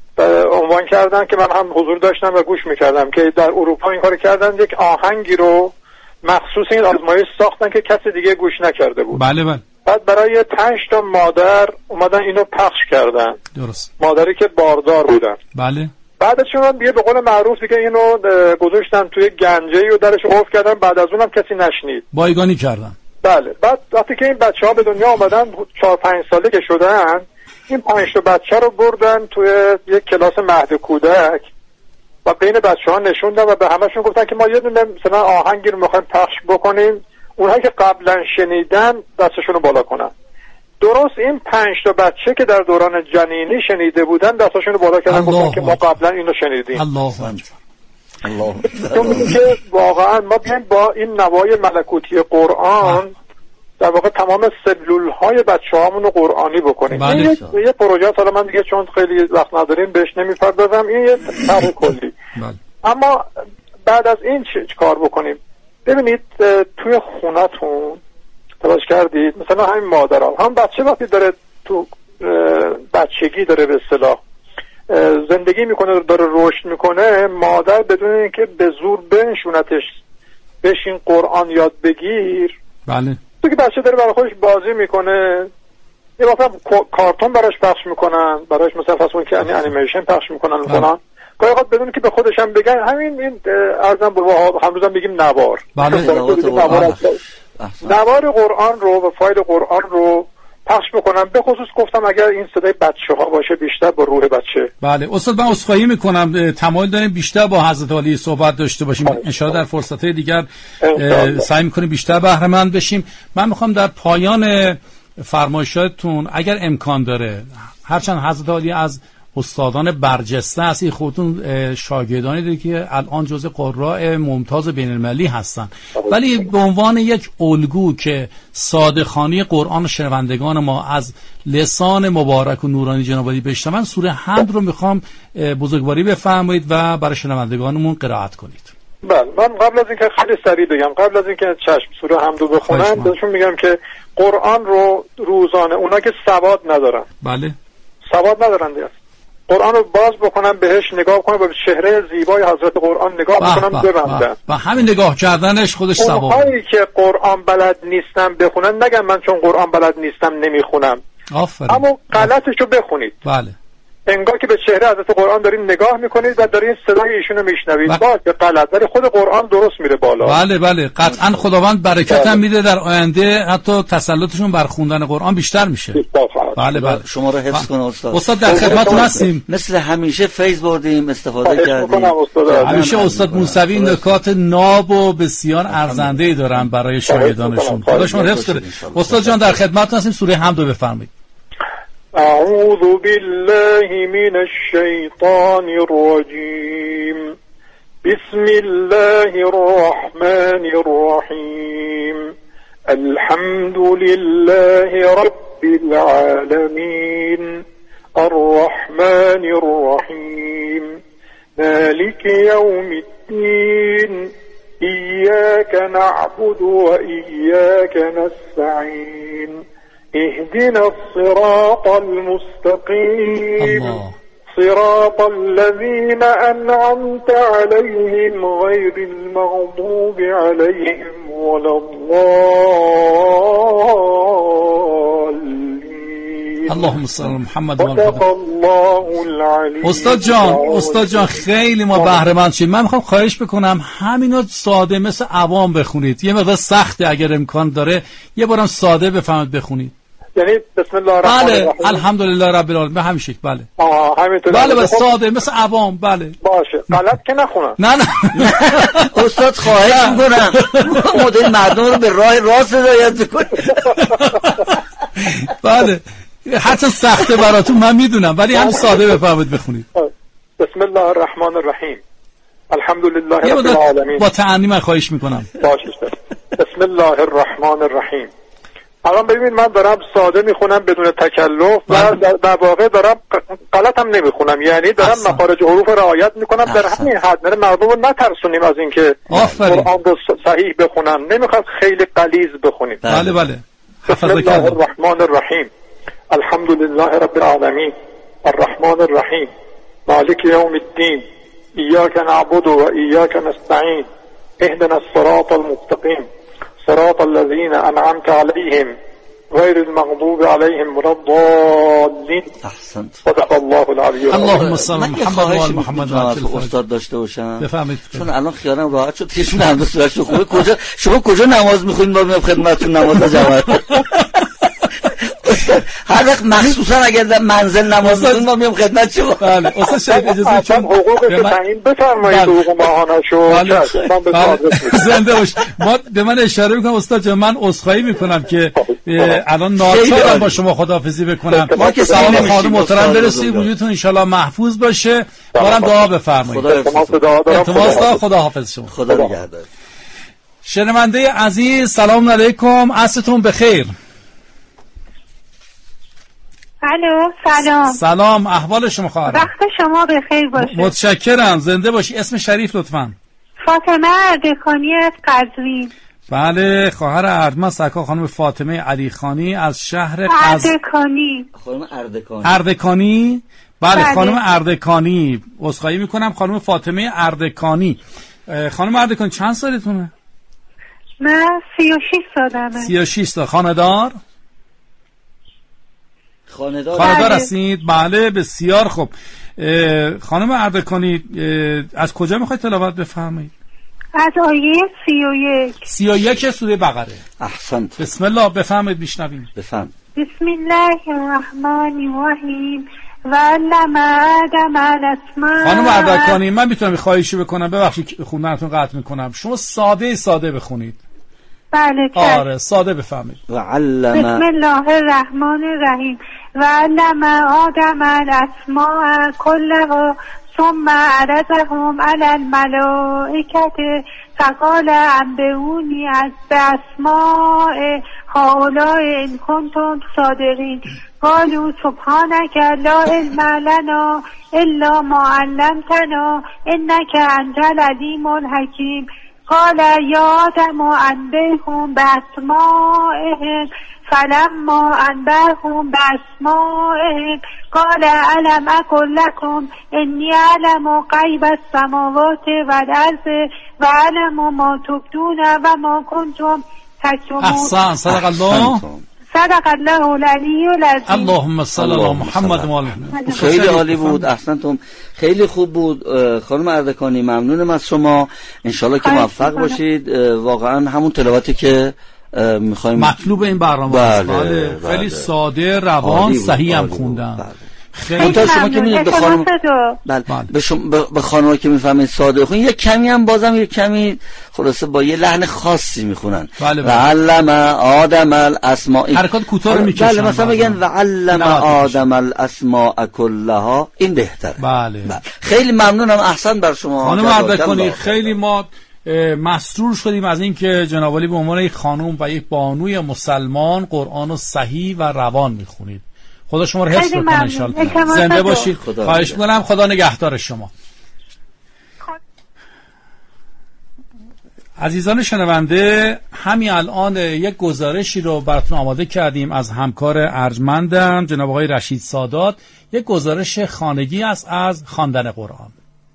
S2: عنوان کردن که من هم حضور داشتم و گوش میکردم که در اروپا این کار کردن، یک آهنگی رو مخصوص این آزمایش ساختن که کسی دیگه گوش نکرده بود.
S8: بله بله.
S2: بعد برای پنج تا مادر اومدن اینو پخش کردن.
S8: درست.
S2: مادری که باردار بودن.
S8: بله.
S2: بعدش هم دیگه به قول معروف دیگه اینو گذاشتن توی گنجه‌ای و درش قفل کردن، بعد از اونم کسی نشنید.
S8: بایگانی کردن.
S2: بله. بعد وقتی که این بچه‌ها به دنیا آمدن چهار پنج ساله که شدن، این پنج تا بچه رو بردن توی یک کلاس مهد کودک و بین بچه‌ها نشوندن و به همشون گفتن که ما یه دونه مثلا آهنگی رو می‌خوایم پخش بکنیم، اونهایی که قبلا شنیدن دستشون رو بالا کنن. درست این پنج تا بچه که در دوران جنینی شنیده بودن دستشون رو بالا کردن گفتن که ما قبلا اینو شنیدیم.
S8: الله اکبر.
S2: الله اکبر. که واقعا ما بیایم با این نوای ملکوتی قرآن در واقع تمام سلول‌های بچه‌هامون رو قرآنی بکنیم.
S8: بله.
S2: این یه, یه پروژه است، حالا من دیگه چون خیلی وقت نداریم بهش نمی‌پردازم، این یه طرح کلی.
S8: بله.
S2: اما بعد از این چه کار بکنیم؟ ببینید توی خونتون تلاش کردید مثلا همین مادرها، هم بچه وقتی داره تو بچگی داره به اصطلاح زندگی میکنه داره رشد میکنه، مادر بدون اینکه به زور بنشونتش بشین قرآن یاد بگیر.
S8: بله.
S2: تو که بچه داره برای خودش بازی میکنه، یه وقتا کارتون براش پخش میکنن، براش مثلا فصل که انیمیشن پخش میکنن میکنن گاهی وقت بدون که به خودش هم بگن، همین این ارزم با همروز هم بگیم نوار.
S8: بله.
S2: نوار, نوار قرآن رو و فایل قرآن رو پخش بکنم. به خصوص گفتم اگر این صدای بچه ها باشه بیشتر با روح بچه.
S8: بله استاد من عذرخواهی میکنم، تمایل داریم بیشتر با حضرت عالی صحبت داشته باشیم، ان شاءالله در فرصت‌های دیگر سعی میکنیم بیشتر بهره مند بشیم. من میخوام در پایان فرمایشاتتون اگر امکان داره، هرچند حضرت عالی از استادان برجسته هستی، خودتون شاگردانی دارید که الان جزء قراء ممتاز بین المللی هستن، ولی به عنوان یک الگو که صادقانه قرآن شنوندگان ما از لسان مبارک و نورانی جناب عالی بشنون، سوره حمد رو میخوام بزرگواری بفرمایید و برای شنوندگانمون قرائت کنید.
S2: بله من قبل از اینکه خیلی سریع بگم، قبل از اینکه چشم سوره حمد رو بخونم بهشون میگم که قرآن رو روزانه، اونا که سواد ندارن،
S8: بله
S2: سواد ندارن دیگه، قرآن رو باز بکنم بهش نگاه کنم و به چهره زیبای حضرت قرآن نگاه بکنم ببندم
S8: و همین نگاه کردنش خودش ثوابه.
S2: اونهایی که قرآن بلد نیستم بخونن نگم من چون قرآن بلد نیستم نمیخونم،
S8: آفرین،
S2: اما غلطشو بخونید.
S8: بله،
S2: انگار که به چهره حضرت قرآن دارین نگاه میکنید و دارین صدای ایشونو میشنوید. و... باشه غلط، ولی خود قرآن درست میره بالا.
S8: بله بله، قطعا خداوند برکت هم میده در آینده، حتی تسلطشون بر خوندن قرآن بیشتر میشه. بله بله،
S10: شما رو حفظ کنه استاد.
S8: استاد در خدمتتون هستیم.
S10: مثل همیشه فیض بردیم، استفاده کردیم.
S8: همیشه استاد موسوی نکات ناب و بسیار ارزنده‌ای دارن برای شاگردانشون. خدا شما حفظ کنه. استاد جان در خدمتتون هستیم، سوره حمد رو بفرمایید.
S2: أعوذ بالله من الشيطان الرجيم بسم الله الرحمن الرحيم الحمد لله رب العالمين الرحمن الرحيم مالك يوم الدين إياك نعبد وإياك نستعين اهدنا الصراط المستقيم الله. صراط الذين أنعمت عليهم غير المغضوب عليهم ولا الضالين.
S8: اللهم صل على محمد و
S2: صدق الله العلی.
S8: استاد جان استاد جان خیلی ما بهره مند شیم. من میخوام خواهش بکنم همینو ساده مثل عوام بخونید. یه مقدار سخته اگر امکان داره یه بارم ساده بفهمید بخونید.
S2: یعنی بسم الله الرحمن
S8: بله
S2: الرحیم.
S8: الحمدلله رب العالمین به همین شکل. بله
S2: آها همینطوره.
S8: بله بله ساده مثل عوام. بله
S2: باشه غلط که نخونم.
S8: نه نه
S10: استاد خواهش میکنم مدل مردم رو به راه راست هدایت بکنید.
S8: بله حتی سخته براتون من میدونم، ولی هم ساده بفهمید بخونید.
S2: بسم الله الرحمن الرحیم الحمدلله رب العالمین.
S8: با تعنی من خواهش میکنم.
S2: باشه بسم الله الرحمن الرحیم. الان ببین من دارم ساده میخونم بدون تکلف و در واقع دارم غلط هم نمیخونم، یعنی دارم مخارج حروف رعایت میکنم. در همین حد نه مردم رو نترسونیم از اینکه قرآن رو صحیح بخونن، نمیخواد خیلی غلیظ بخونیم.
S8: بله بله.
S2: بسم الله الرحمن الرحیم الحمدلله رب العالمین الرحمن الرحیم مالک یوم الدین ایاک نعبد و ایاک نستعین اهدنا الصراط المستقیم صراط الذين أنعمت عليهم غير المغضوب عليهم ولا الضالين.
S10: احسنت.
S2: صدق الله العلی.
S8: اللهم صل علی محمد و محمد و
S10: استاد داشته باشم
S8: بفهمید،
S10: چون الان خیالم راحت شد که شما هم صورتش خوبه. کجا شما کجا نماز میخونید ما میام خدمتتون نماز جماعت. هر وقت مخصوصا اگر در منزل نماز میخونید ما میام خدمت شما.
S8: بله استاد شریف اجازه چون
S2: حقوقش تعیین بفرمایید حقوق ماهانه‌شو. من به
S8: زنده باش. ما به من اشاره میکنم استاد جان، من عذرخواهی میکنم که الان ناچارم با شما خداحافظی بکنم. سلام خانم محترم برسید، وجودتون ان شاء الله محفوظ باشه. بارم دعا بفرمایید.
S2: التماس دعا دارم.
S8: التماس دعا. خداحافظ شما.
S10: خدا نگهدار.
S8: شنونده عزیز سلام علیکم، عصرتون بخیر.
S3: الو سلام.
S8: سلام، احوال شما خواهرم؟
S3: وقت شما بخیر باشه.
S8: متشکرم، زنده باشی. اسم شریف لطفاً.
S3: فاطمه اردکانی از قزوین.
S8: بله خواهر ارجمند سرکار خانم فاطمه علی خانی از شهر قز...
S3: اردکانی.
S10: خانم اردکانی.
S8: اردکانی بله,
S3: بله.
S8: خانم اردکانی عذرخواهی میکنم. خانم فاطمه اردکانی. خانم اردکانی چند سالتونه؟
S3: من سی و شش سالمه.
S8: سی و شش سال. خانه‌دار؟
S10: خانه‌دار
S8: خانه‌دار هستید؟ بله بسیار خوب. خانم اردکانی از کجا میخواید تلاوت بفرمایید؟
S3: از آیه سی و یک.
S8: سی و یک سوره بقره.
S10: احسنت.
S8: بسم الله بفرمایید میشنویم.
S10: بفرمایید.
S3: بسم الله الرحمن الرحیم و علم آدم الاسماء.
S8: خانم اردکانی من میتونم خواهشی بکنم؟ ببخشید خوندنتون قطع میکنم. شما ساده ساده بخونید.
S3: بله
S8: آره ساده بفهمید.
S10: و علم
S3: بسم الله الرحمن الرحیم و علم آدم الاسماء كلها ثم عرضهم على الملائكة فقال انبئوني بأسماء هؤلاء إن كنتم صادقين قالوا سبحانك لا علم لنا إلا ما علمتنا إنك أنت العليم الحكيم. قال يا آدم أنبئهم بأسمائهم فلما انبأهم بأسمائهم قال ألم أقل لكم إني أعلم غیب السماوات والأرض وأعلم ما تبدون وما كنتم تكتمون.
S8: احسن. صدق الله.
S3: صدق الله العلی العظیم.
S8: اللهم صل علی محمد و آل محمد.
S10: خیلی عالی بود، احسنتم، خیلی خوب بود. خانم اردکانی ممنونم از شما، انشالله که موفق باشید. واقعا همون تلاوتی که میخوایم
S8: مطلوب این برنامه.
S10: بله,
S8: بله.
S10: بله.
S8: خیلی ساده، روان، صحیح هم خوندن.
S10: بله.
S8: خیلی
S10: شما که میدونید به خانم بله به شما به خانم‌ها که میفهمید ساده بخونن، یک کمی هم بازم یک کمی خلاصه با یه لحن خاصی میخونن.
S8: بله
S10: و علم آدم الاسماء،
S8: حرکات کوتاه رو میکشن.
S10: بله مثلا بگن و علم آدم الاسماء كلها، این بهتره.
S8: بله.
S10: بله خیلی ممنونم، احسن بر شما
S8: خانم اردکانی. خیلی ما مسرور شدیم از این که جناب عالی به عنوان یک خانم و یک بانوی مسلمان قرآن رو صحیح و روان میخونید. خدا شما رو حفظ بکنه ان شاء الله. زنده باشید. خواهش می‌کنم. خدا نگهدار شما. عزیزان شنونده، همین الان یک گزارشی رو براتون آماده کردیم از همکار ارجمندم جناب آقای رشید سادات. یک گزارش خانگی است از خواندن قرآن.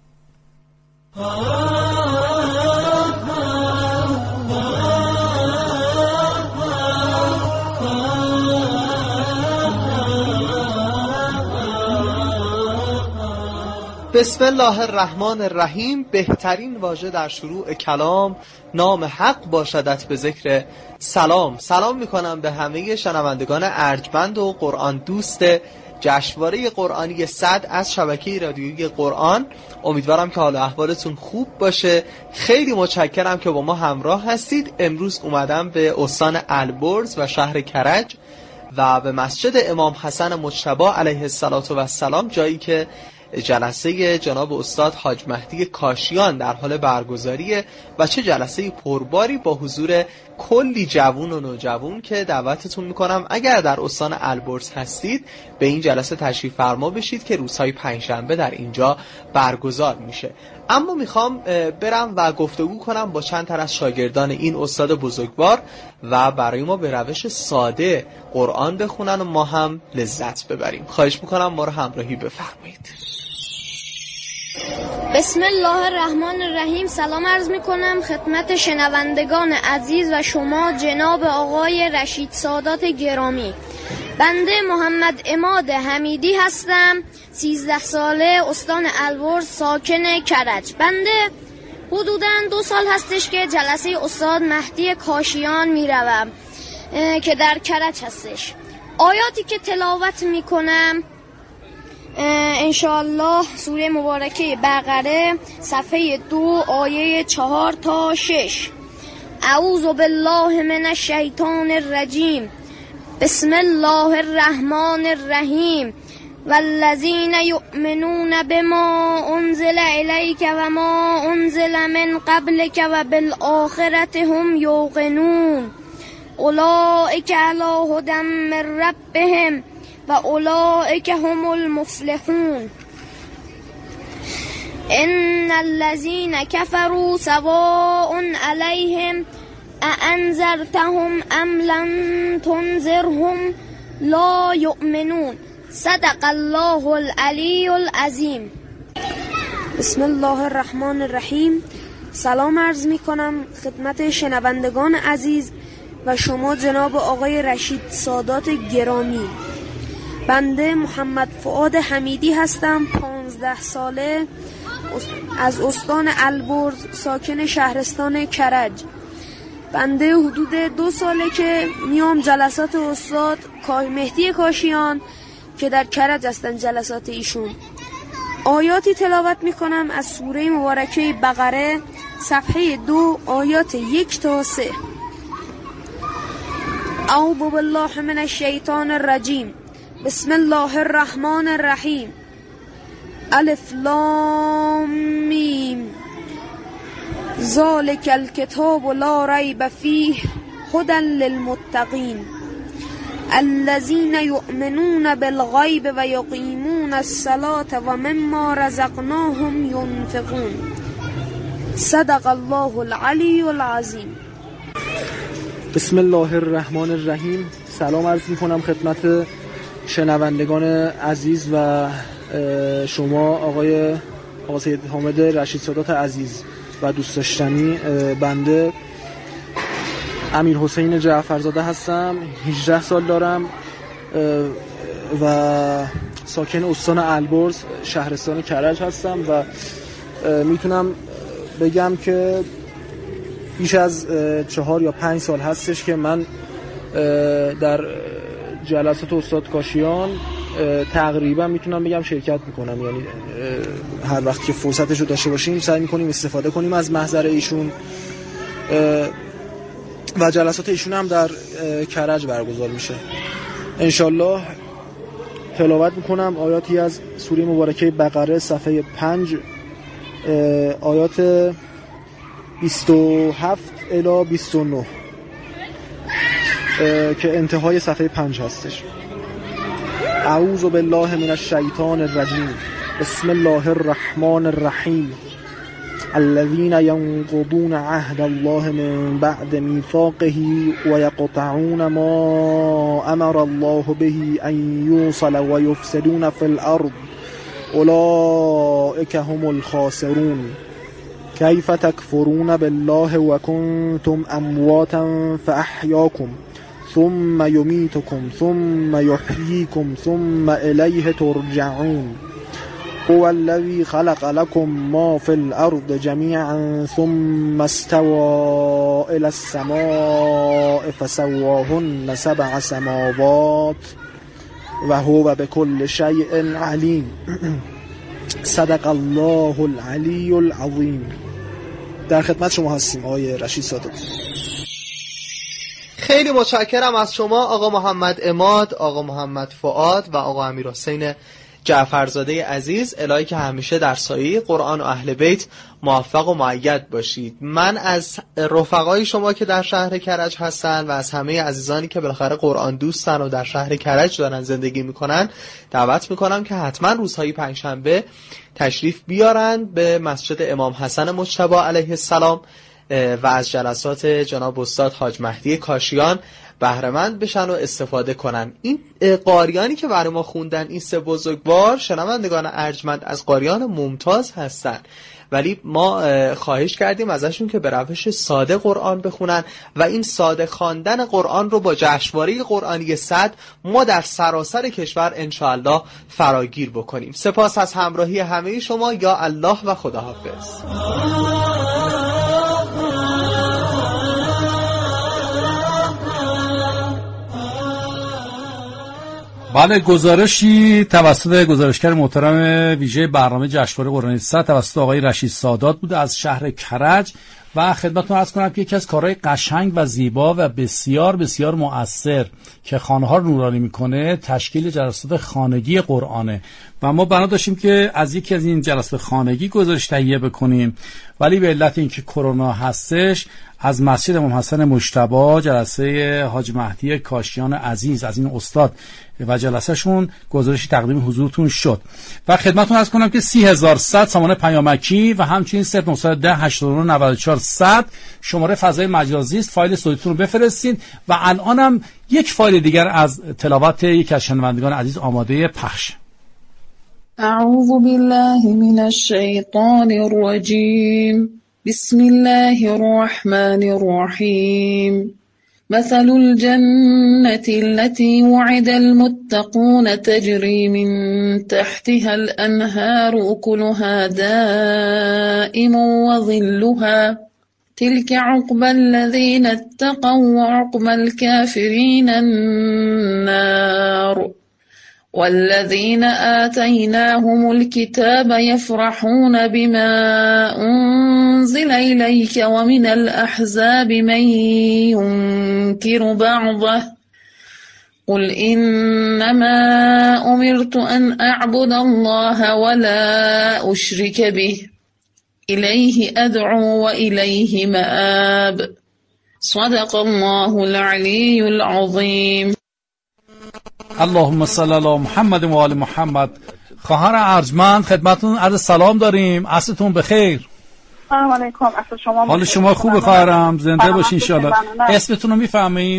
S4: بسم الله الرحمن الرحیم. بهترین واژه در شروع کلام نام حق باشدت به ذکر سلام. سلام میکنم به همه شنوندگان ارجمند و قرآن دوست جشنواره قرآنی صد از شبکه رادیویی قرآن. امیدوارم که حال احوالتون خوب باشه. خیلی متشکرم که با ما همراه هستید. امروز اومدم به استان البرز و شهر کرج و به مسجد امام حسن مجتبی علیه السلام، جایی که جلسه جناب استاد حاج مهدی کاشیان در حال برگزاریه و چه جلسه پرباری با حضور کلی جوون و نوجوان که دعوتتون میکنم اگر در استان البرز هستید به این جلسه تشریف فرما بشید که روزهای پنجشنبه در اینجا برگزار میشه. اما میخوام برم و گفتگو کنم با چند تن از شاگردان این استاد بزرگوار و برای ما به روش ساده قرآن بخونن و ما هم لذت ببریم. خواهش میکنم ما رو همراهی بفرمایید.
S7: بسم الله الرحمن الرحیم. سلام عرض می کنم خدمت شنوندگان عزیز و شما جناب آقای رشید سادات گرامی. بنده محمد عماد حمیدی هستم، سیزده ساله، استان البرز، ساکن کرج. بنده حدوداً دو سال هستش که جلسه استاد مهدی کاشیان می روم که در کرج هستش. آیاتی که تلاوت می کنم انشاءالله سوره مبارکه بقره صفحه دو آیه چهار تا شش. اعوذ بالله من الشیطان الرجیم. بسم الله الرحمن الرحیم. والذین یؤمنون بما انزل الیک و ما انزل من قبلک و بالآخرة هم یوقنون اولئک علی هدی من ربهم و اولئک هم المفلحون. ان الذين كفروا سواء عليهم اانذرتهم ام لم تنذرهم لا يؤمنون. صدق الله العلی العظیم.
S23: بسم الله الرحمن الرحیم. سلام عرض می کنم خدمت شنوندگان عزیز و شما جناب آقای رشید سادات گرامی. بنده محمد فؤاد حمیدی هستم، پانزده ساله، از استان البرز، ساکن شهرستان کرج. بنده حدود دو ساله که میام جلسات استاد مهدی کاشیان که در کرج هستن جلسات ایشون. آیاتی تلاوت میکنم از سوره مبارکه بقره صفحه دو آیات یک تا سه. اعوذ بالله من الشیطان الرجیم. بسم الله الرحمن الرحیم. الف لام میم. ذالک الکتاب لا ریب فیه هدی للمتقین الذین یؤمنون بالغیب و یقیمون الصلاة و مما رزقناهم ینفقون. صدق الله العلی العظیم.
S24: بسم الله الرحمن الرحیم.
S11: سلام عرض میکنم خدمت شنوندگان عزیز و شما آقای آقا سید حامد رشید سادات عزیز و دوست داشتنی. بنده امیر حسین جعفرزاده هستم، هجده سال دارم و ساکن استان البرز شهرستان کرج هستم و میتونم بگم که بیش از چهار یا پنج سال هستش که من در جلسات استاد کاشیان تقریبا میتونم بگم شرکت میکنم، یعنی هر وقت که فرصتش رو داشته باشیم سعی میکنیم استفاده کنیم از محضر ایشون و جلسات ایشون هم در کرج برگزار میشه. انشالله تلاوت میکنم آیاتی از سوره مبارکه بقره صفحه پنج آیات بیست و هفت الی بیست و نه که انتهای صفحه پنج هستش. اعوذ بالله من الشیطان الرجیم. بسم الله الرحمن الرحیم. الذين ينقضون عهد الله من بعد ميثاقه ويقطعون ما امر الله به ان يوصل ويفسدون في الارض اولئك هم الخاسرون. كيف تكفرون بالله وكنتم امواتا فاحياكم ثم يميتكم ثم يحييكم ثم إليه ترجعون. هو الذي خلق لكم ما في الأرض جميعا ثم استوى إلى السماء فسواهن سبع سماوات وهو بكل شيء عليم. صدق الله العلی العظیم. در خدمت شما هستیم آقای رشید سادات.
S4: خیلی متشکرم از شما آقا محمد عماد، آقا محمد فؤاد و آقا امیر حسین جعفرزاده عزیز. الهی که همیشه در سایه قرآن و اهل بیت موفق و مؤید باشید. من از رفقای شما که در شهر کرج هستن و از همه عزیزانی که بالاخره قرآن دوستن و در شهر کرج دارن زندگی میکنن دعوت میکنم که حتما روزهای پنجشنبه تشریف بیارن به مسجد امام حسن مجتبی علیه السلام و از جلسات جناب استاد حاج مهدی کاشیان بهره‌مند بشن و استفاده کنن. این قاریانی که برای ما خوندن این سه بزرگوار شنوندگان ارجمند از قاریان ممتاز هستن، ولی ما خواهش کردیم ازشون که به روش ساده قرآن بخونن و این ساده خواندن قرآن رو با جشنواره قرآنی صد ما در سراسر کشور انشاءالله فراگیر بکنیم. سپاس از همراهی همه شما. یا الله و خداحافظ.
S8: بله، گزارشی توسط گزارشگر محترم ویژه برنامه جشنواره قرآنی صد توسط آقای رشید سادات بوده از شهر کرج و خدمتتون عرض کنم که یکی از کارهای قشنگ و زیبا و بسیار بسیار مؤثر که خانه‌ها رو نورانی میکنه تشکیل جلسات خانگی قرآنه و ما بنا داشتیم که از یکی از این جلسات خانگی گزارش تهیه بکنیم، ولی به علت اینکه کرونا هستش از مسجد امام حسن مجتبی جلسه حاج مهدی کاشیان عزیز از این استاد و جلسه شون گزارشی تقدیم حضورتون شد و خدمتتون عرض کنم که سی هزار و صد سامانه پیامکی و همچنین صفر نه یک صفر هشتاد و نه نود و چهار صد شماره فضای مجازی است. فایل صوتیتون رو بفرستین و الانم یک فایل دیگر از تلاوت یک از شنوندگان عزیز آماده پخش.
S13: اعوذ بالله من الشیطان الرجیم. بسم الله الرحمن الرحیم. مثل الجنة التي وعد المتقون تجري من تحتها الأنهار أكلها دائم وظلها تلك عقبى الذين اتقوا وعقبى الكافرين النار والذين آتيناهم الكتاب يفرحون بما أنزل إليك ومن الأحزاب من ينكر بعضه قل إنما أمرت أن أعبد الله ولا أشرك به إليه أدعو وإليه مآب. صدق الله العلي العظيم.
S8: اللهم صل علی محمد و آل محمد. خواهر ارجمند خدمتتون عرض سلام داریم. عصرتون بخیر.
S14: سلام علیکم. عصر شما
S8: حال شما خوبه خواهرم؟ زنده باشین ان شاء الله. اسمتون رو میفهمید؟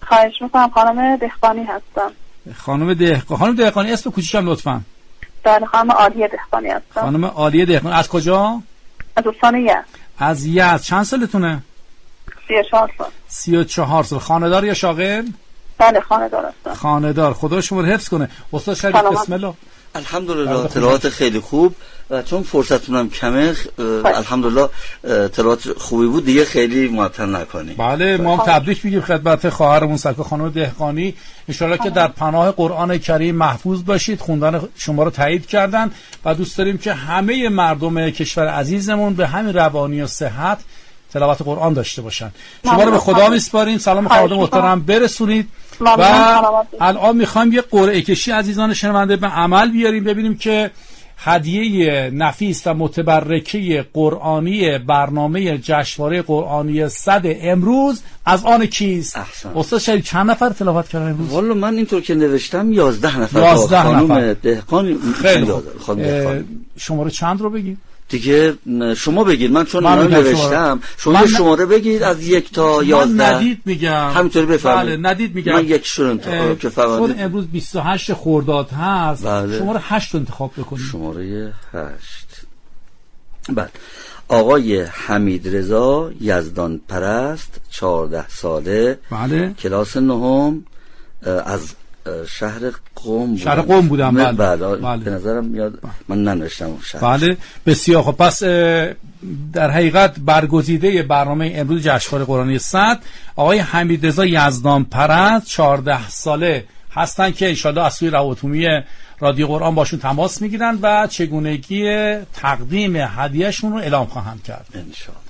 S3: خواهش میکنم. خانم دهقانی هستم.
S8: خانم دهقانی. خانم دهقانی اسم کوچیکم لطفاً.
S3: بله خانم عالیه دهقانی هستم.
S8: خانم عالیه دهقانی. از کجا؟
S3: از استان یزد.
S8: از یزد. چند سالتونه؟
S3: سی و چهار سال.
S8: سی و چهار سال. خانه‌دار یا شاغل؟
S3: بله خانه‌دار هستم.
S8: خانه‌دار. خدا شما رو حفظ کنه. استاد شریف بسم الله.
S10: الحمدلله تلاوت خیلی خوب و چون فرصتونم کمه الحمدلله تلاوت خوبی بود دیگه خیلی معطل نکنی.
S8: بله ما هم تبریک میگیم خدمت خواهرمون سکه خانم دهقانی. ان شاءالله که در پناه قرآن کریم محفوظ باشید. خوندن شما رو تایید کردن و دوست داریم که همه مردم کشور عزیزمون به همین روانی و صحت تلاوت قرآن داشته باشن. شما رو به خدا میسپاریم. سلام خانواده محترم برسونید. و الان میخوایم یه قرعه کشی عزیزان شنونده به عمل بیاریم ببینیم که هدیه نفیس و متبرکه قرآنی برنامه جشنواره قرآنی صد امروز از آن کیست؟
S10: احسن.
S8: استاد شریف چند نفر تلاوت کردن امروز؟
S10: والا من اینطور که نوشتم یازده نفر.
S8: یازده
S10: خانم دهقانی.
S8: خیلی خوب. شماره چند رو بگید؟
S10: دیگه شما بگید من چون من نوشتم شما شماره بگید از یک تا یازده.
S8: من ندید میگم
S10: همینطوری بفرمایید.
S8: بله ندید میگم.
S10: من یک شو انتخاب که فرمایید.
S8: چون امروز بیست و هشت خرداد هست.
S10: بله.
S8: شماره هشت رو انتخاب بکنید.
S10: شماره هشت. بله. آقای حمید رضا یزدان پرست چهارده ساله.
S8: بله.
S10: کلاس نهم از شهر قم بودم.
S8: شهر قم بودم. بله.
S10: بله.
S8: بله.
S10: به نظرم میاد من ننوشتم شهر.
S8: بله بسیار خب. پس در حقیقت برگزیده برنامه امروز جشنواره قرآنی صد آقای حمید رضا یزدان پرست چهارده ساله هستن که انشالله از سوی روابط عمومی رادیو قرآن باشون تماس میگیرن و چگونگی تقدیم هدیهشون رو اعلام خواهند کرد
S10: انشالله.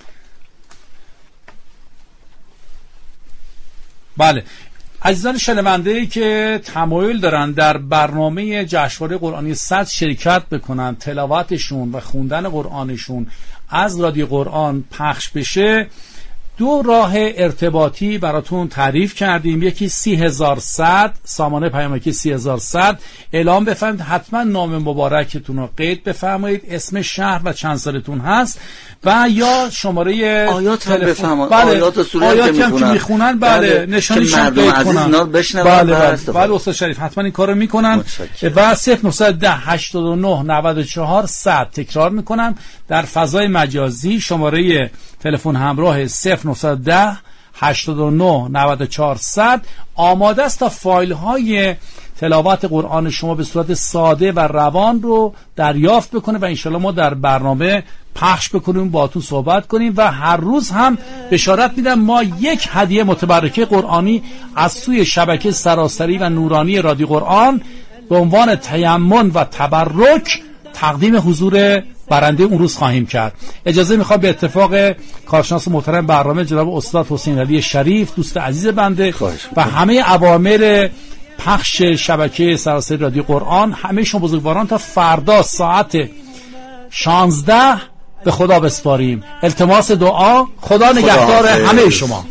S8: بله عزیزان شنونده‌ای که تمایل دارن در برنامه جشنواره قرآنی صد شرکت بکنن، تلاوتشون و خوندن قرآنشون از رادیو قرآن پخش بشه، دو راه ارتباطی براتون تعریف کردیم. یکی سی هزار صد سامانه پیامکی سی هزار صد اعلام بفرمایید، حتما نام مبارکتون رو قید بفرمایید، اسم شهر و چند سالتون هست و یا شماره
S10: آیات هم بفرمایید.
S8: بله.
S10: آیات سوره
S8: آیاتی هم که میخونن بله نشانیش هم قید کنن.
S10: بله
S8: بله بله استاد شریف حتما این کارو میکنن. و صفر نه ده هشتاد و نه نود و چهار صد تکرار میکنم در فضای مجازی شماره تلفن همراه صفر نه ده هشتاد و نه نود و چهار صد آماده است تا فایل های تلاوت قرآن شما به صورت ساده و روان رو دریافت بکنه و انشالله ما در برنامه پخش بکنیم، با تو صحبت کنیم و هر روز هم بشارت میدم ما یک هدیه متبرکه قرآنی از سوی شبکه سراسری و نورانی رادیو قرآن به عنوان تیمن و تبرک تقدیم حضور برنده اون روز خواهیم کرد. اجازه میخوام به اتفاق کارشناس محترم برنامه جناب استاد حسین علی شریف دوست عزیز بنده و همه عوامل پخش شبکه سراسری رادیو قرآن، همه شما بزرگواران تا فردا ساعت شانزده به خدا بسپاریم. التماس دعا. خدا نگهدار همه شما.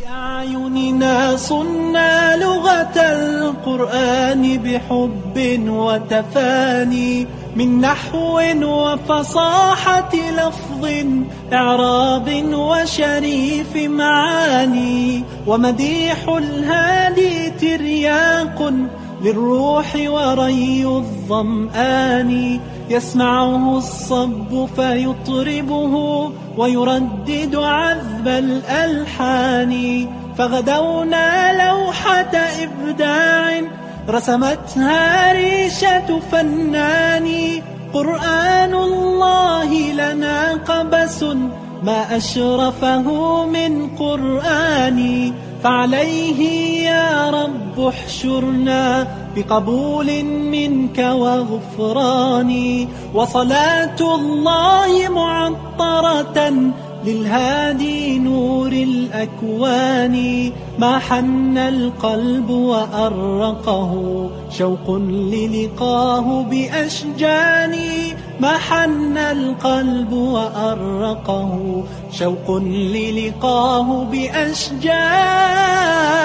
S22: صنع لغة القرآن بحب وتفاني من نحو وفصاحة لفظ إعراب وشريف معاني ومديح الهادي ترياق للروح وري الظمآن يسمعه الصب فيطربه ويردد عذب الألحان فغدونا لوحة إبداع رسمتها ريشة فنان قرآن الله لنا قبس ما أشرفه من قرآن فعليه يا رب احشرنا بقبول منك وغفران وصلاة الله معطرة للهادي نور الأكوان ما حن القلب وأرقه شوق للقاه بأشجاني ما حن القلب وأرقه شوق للقاه بأشجاني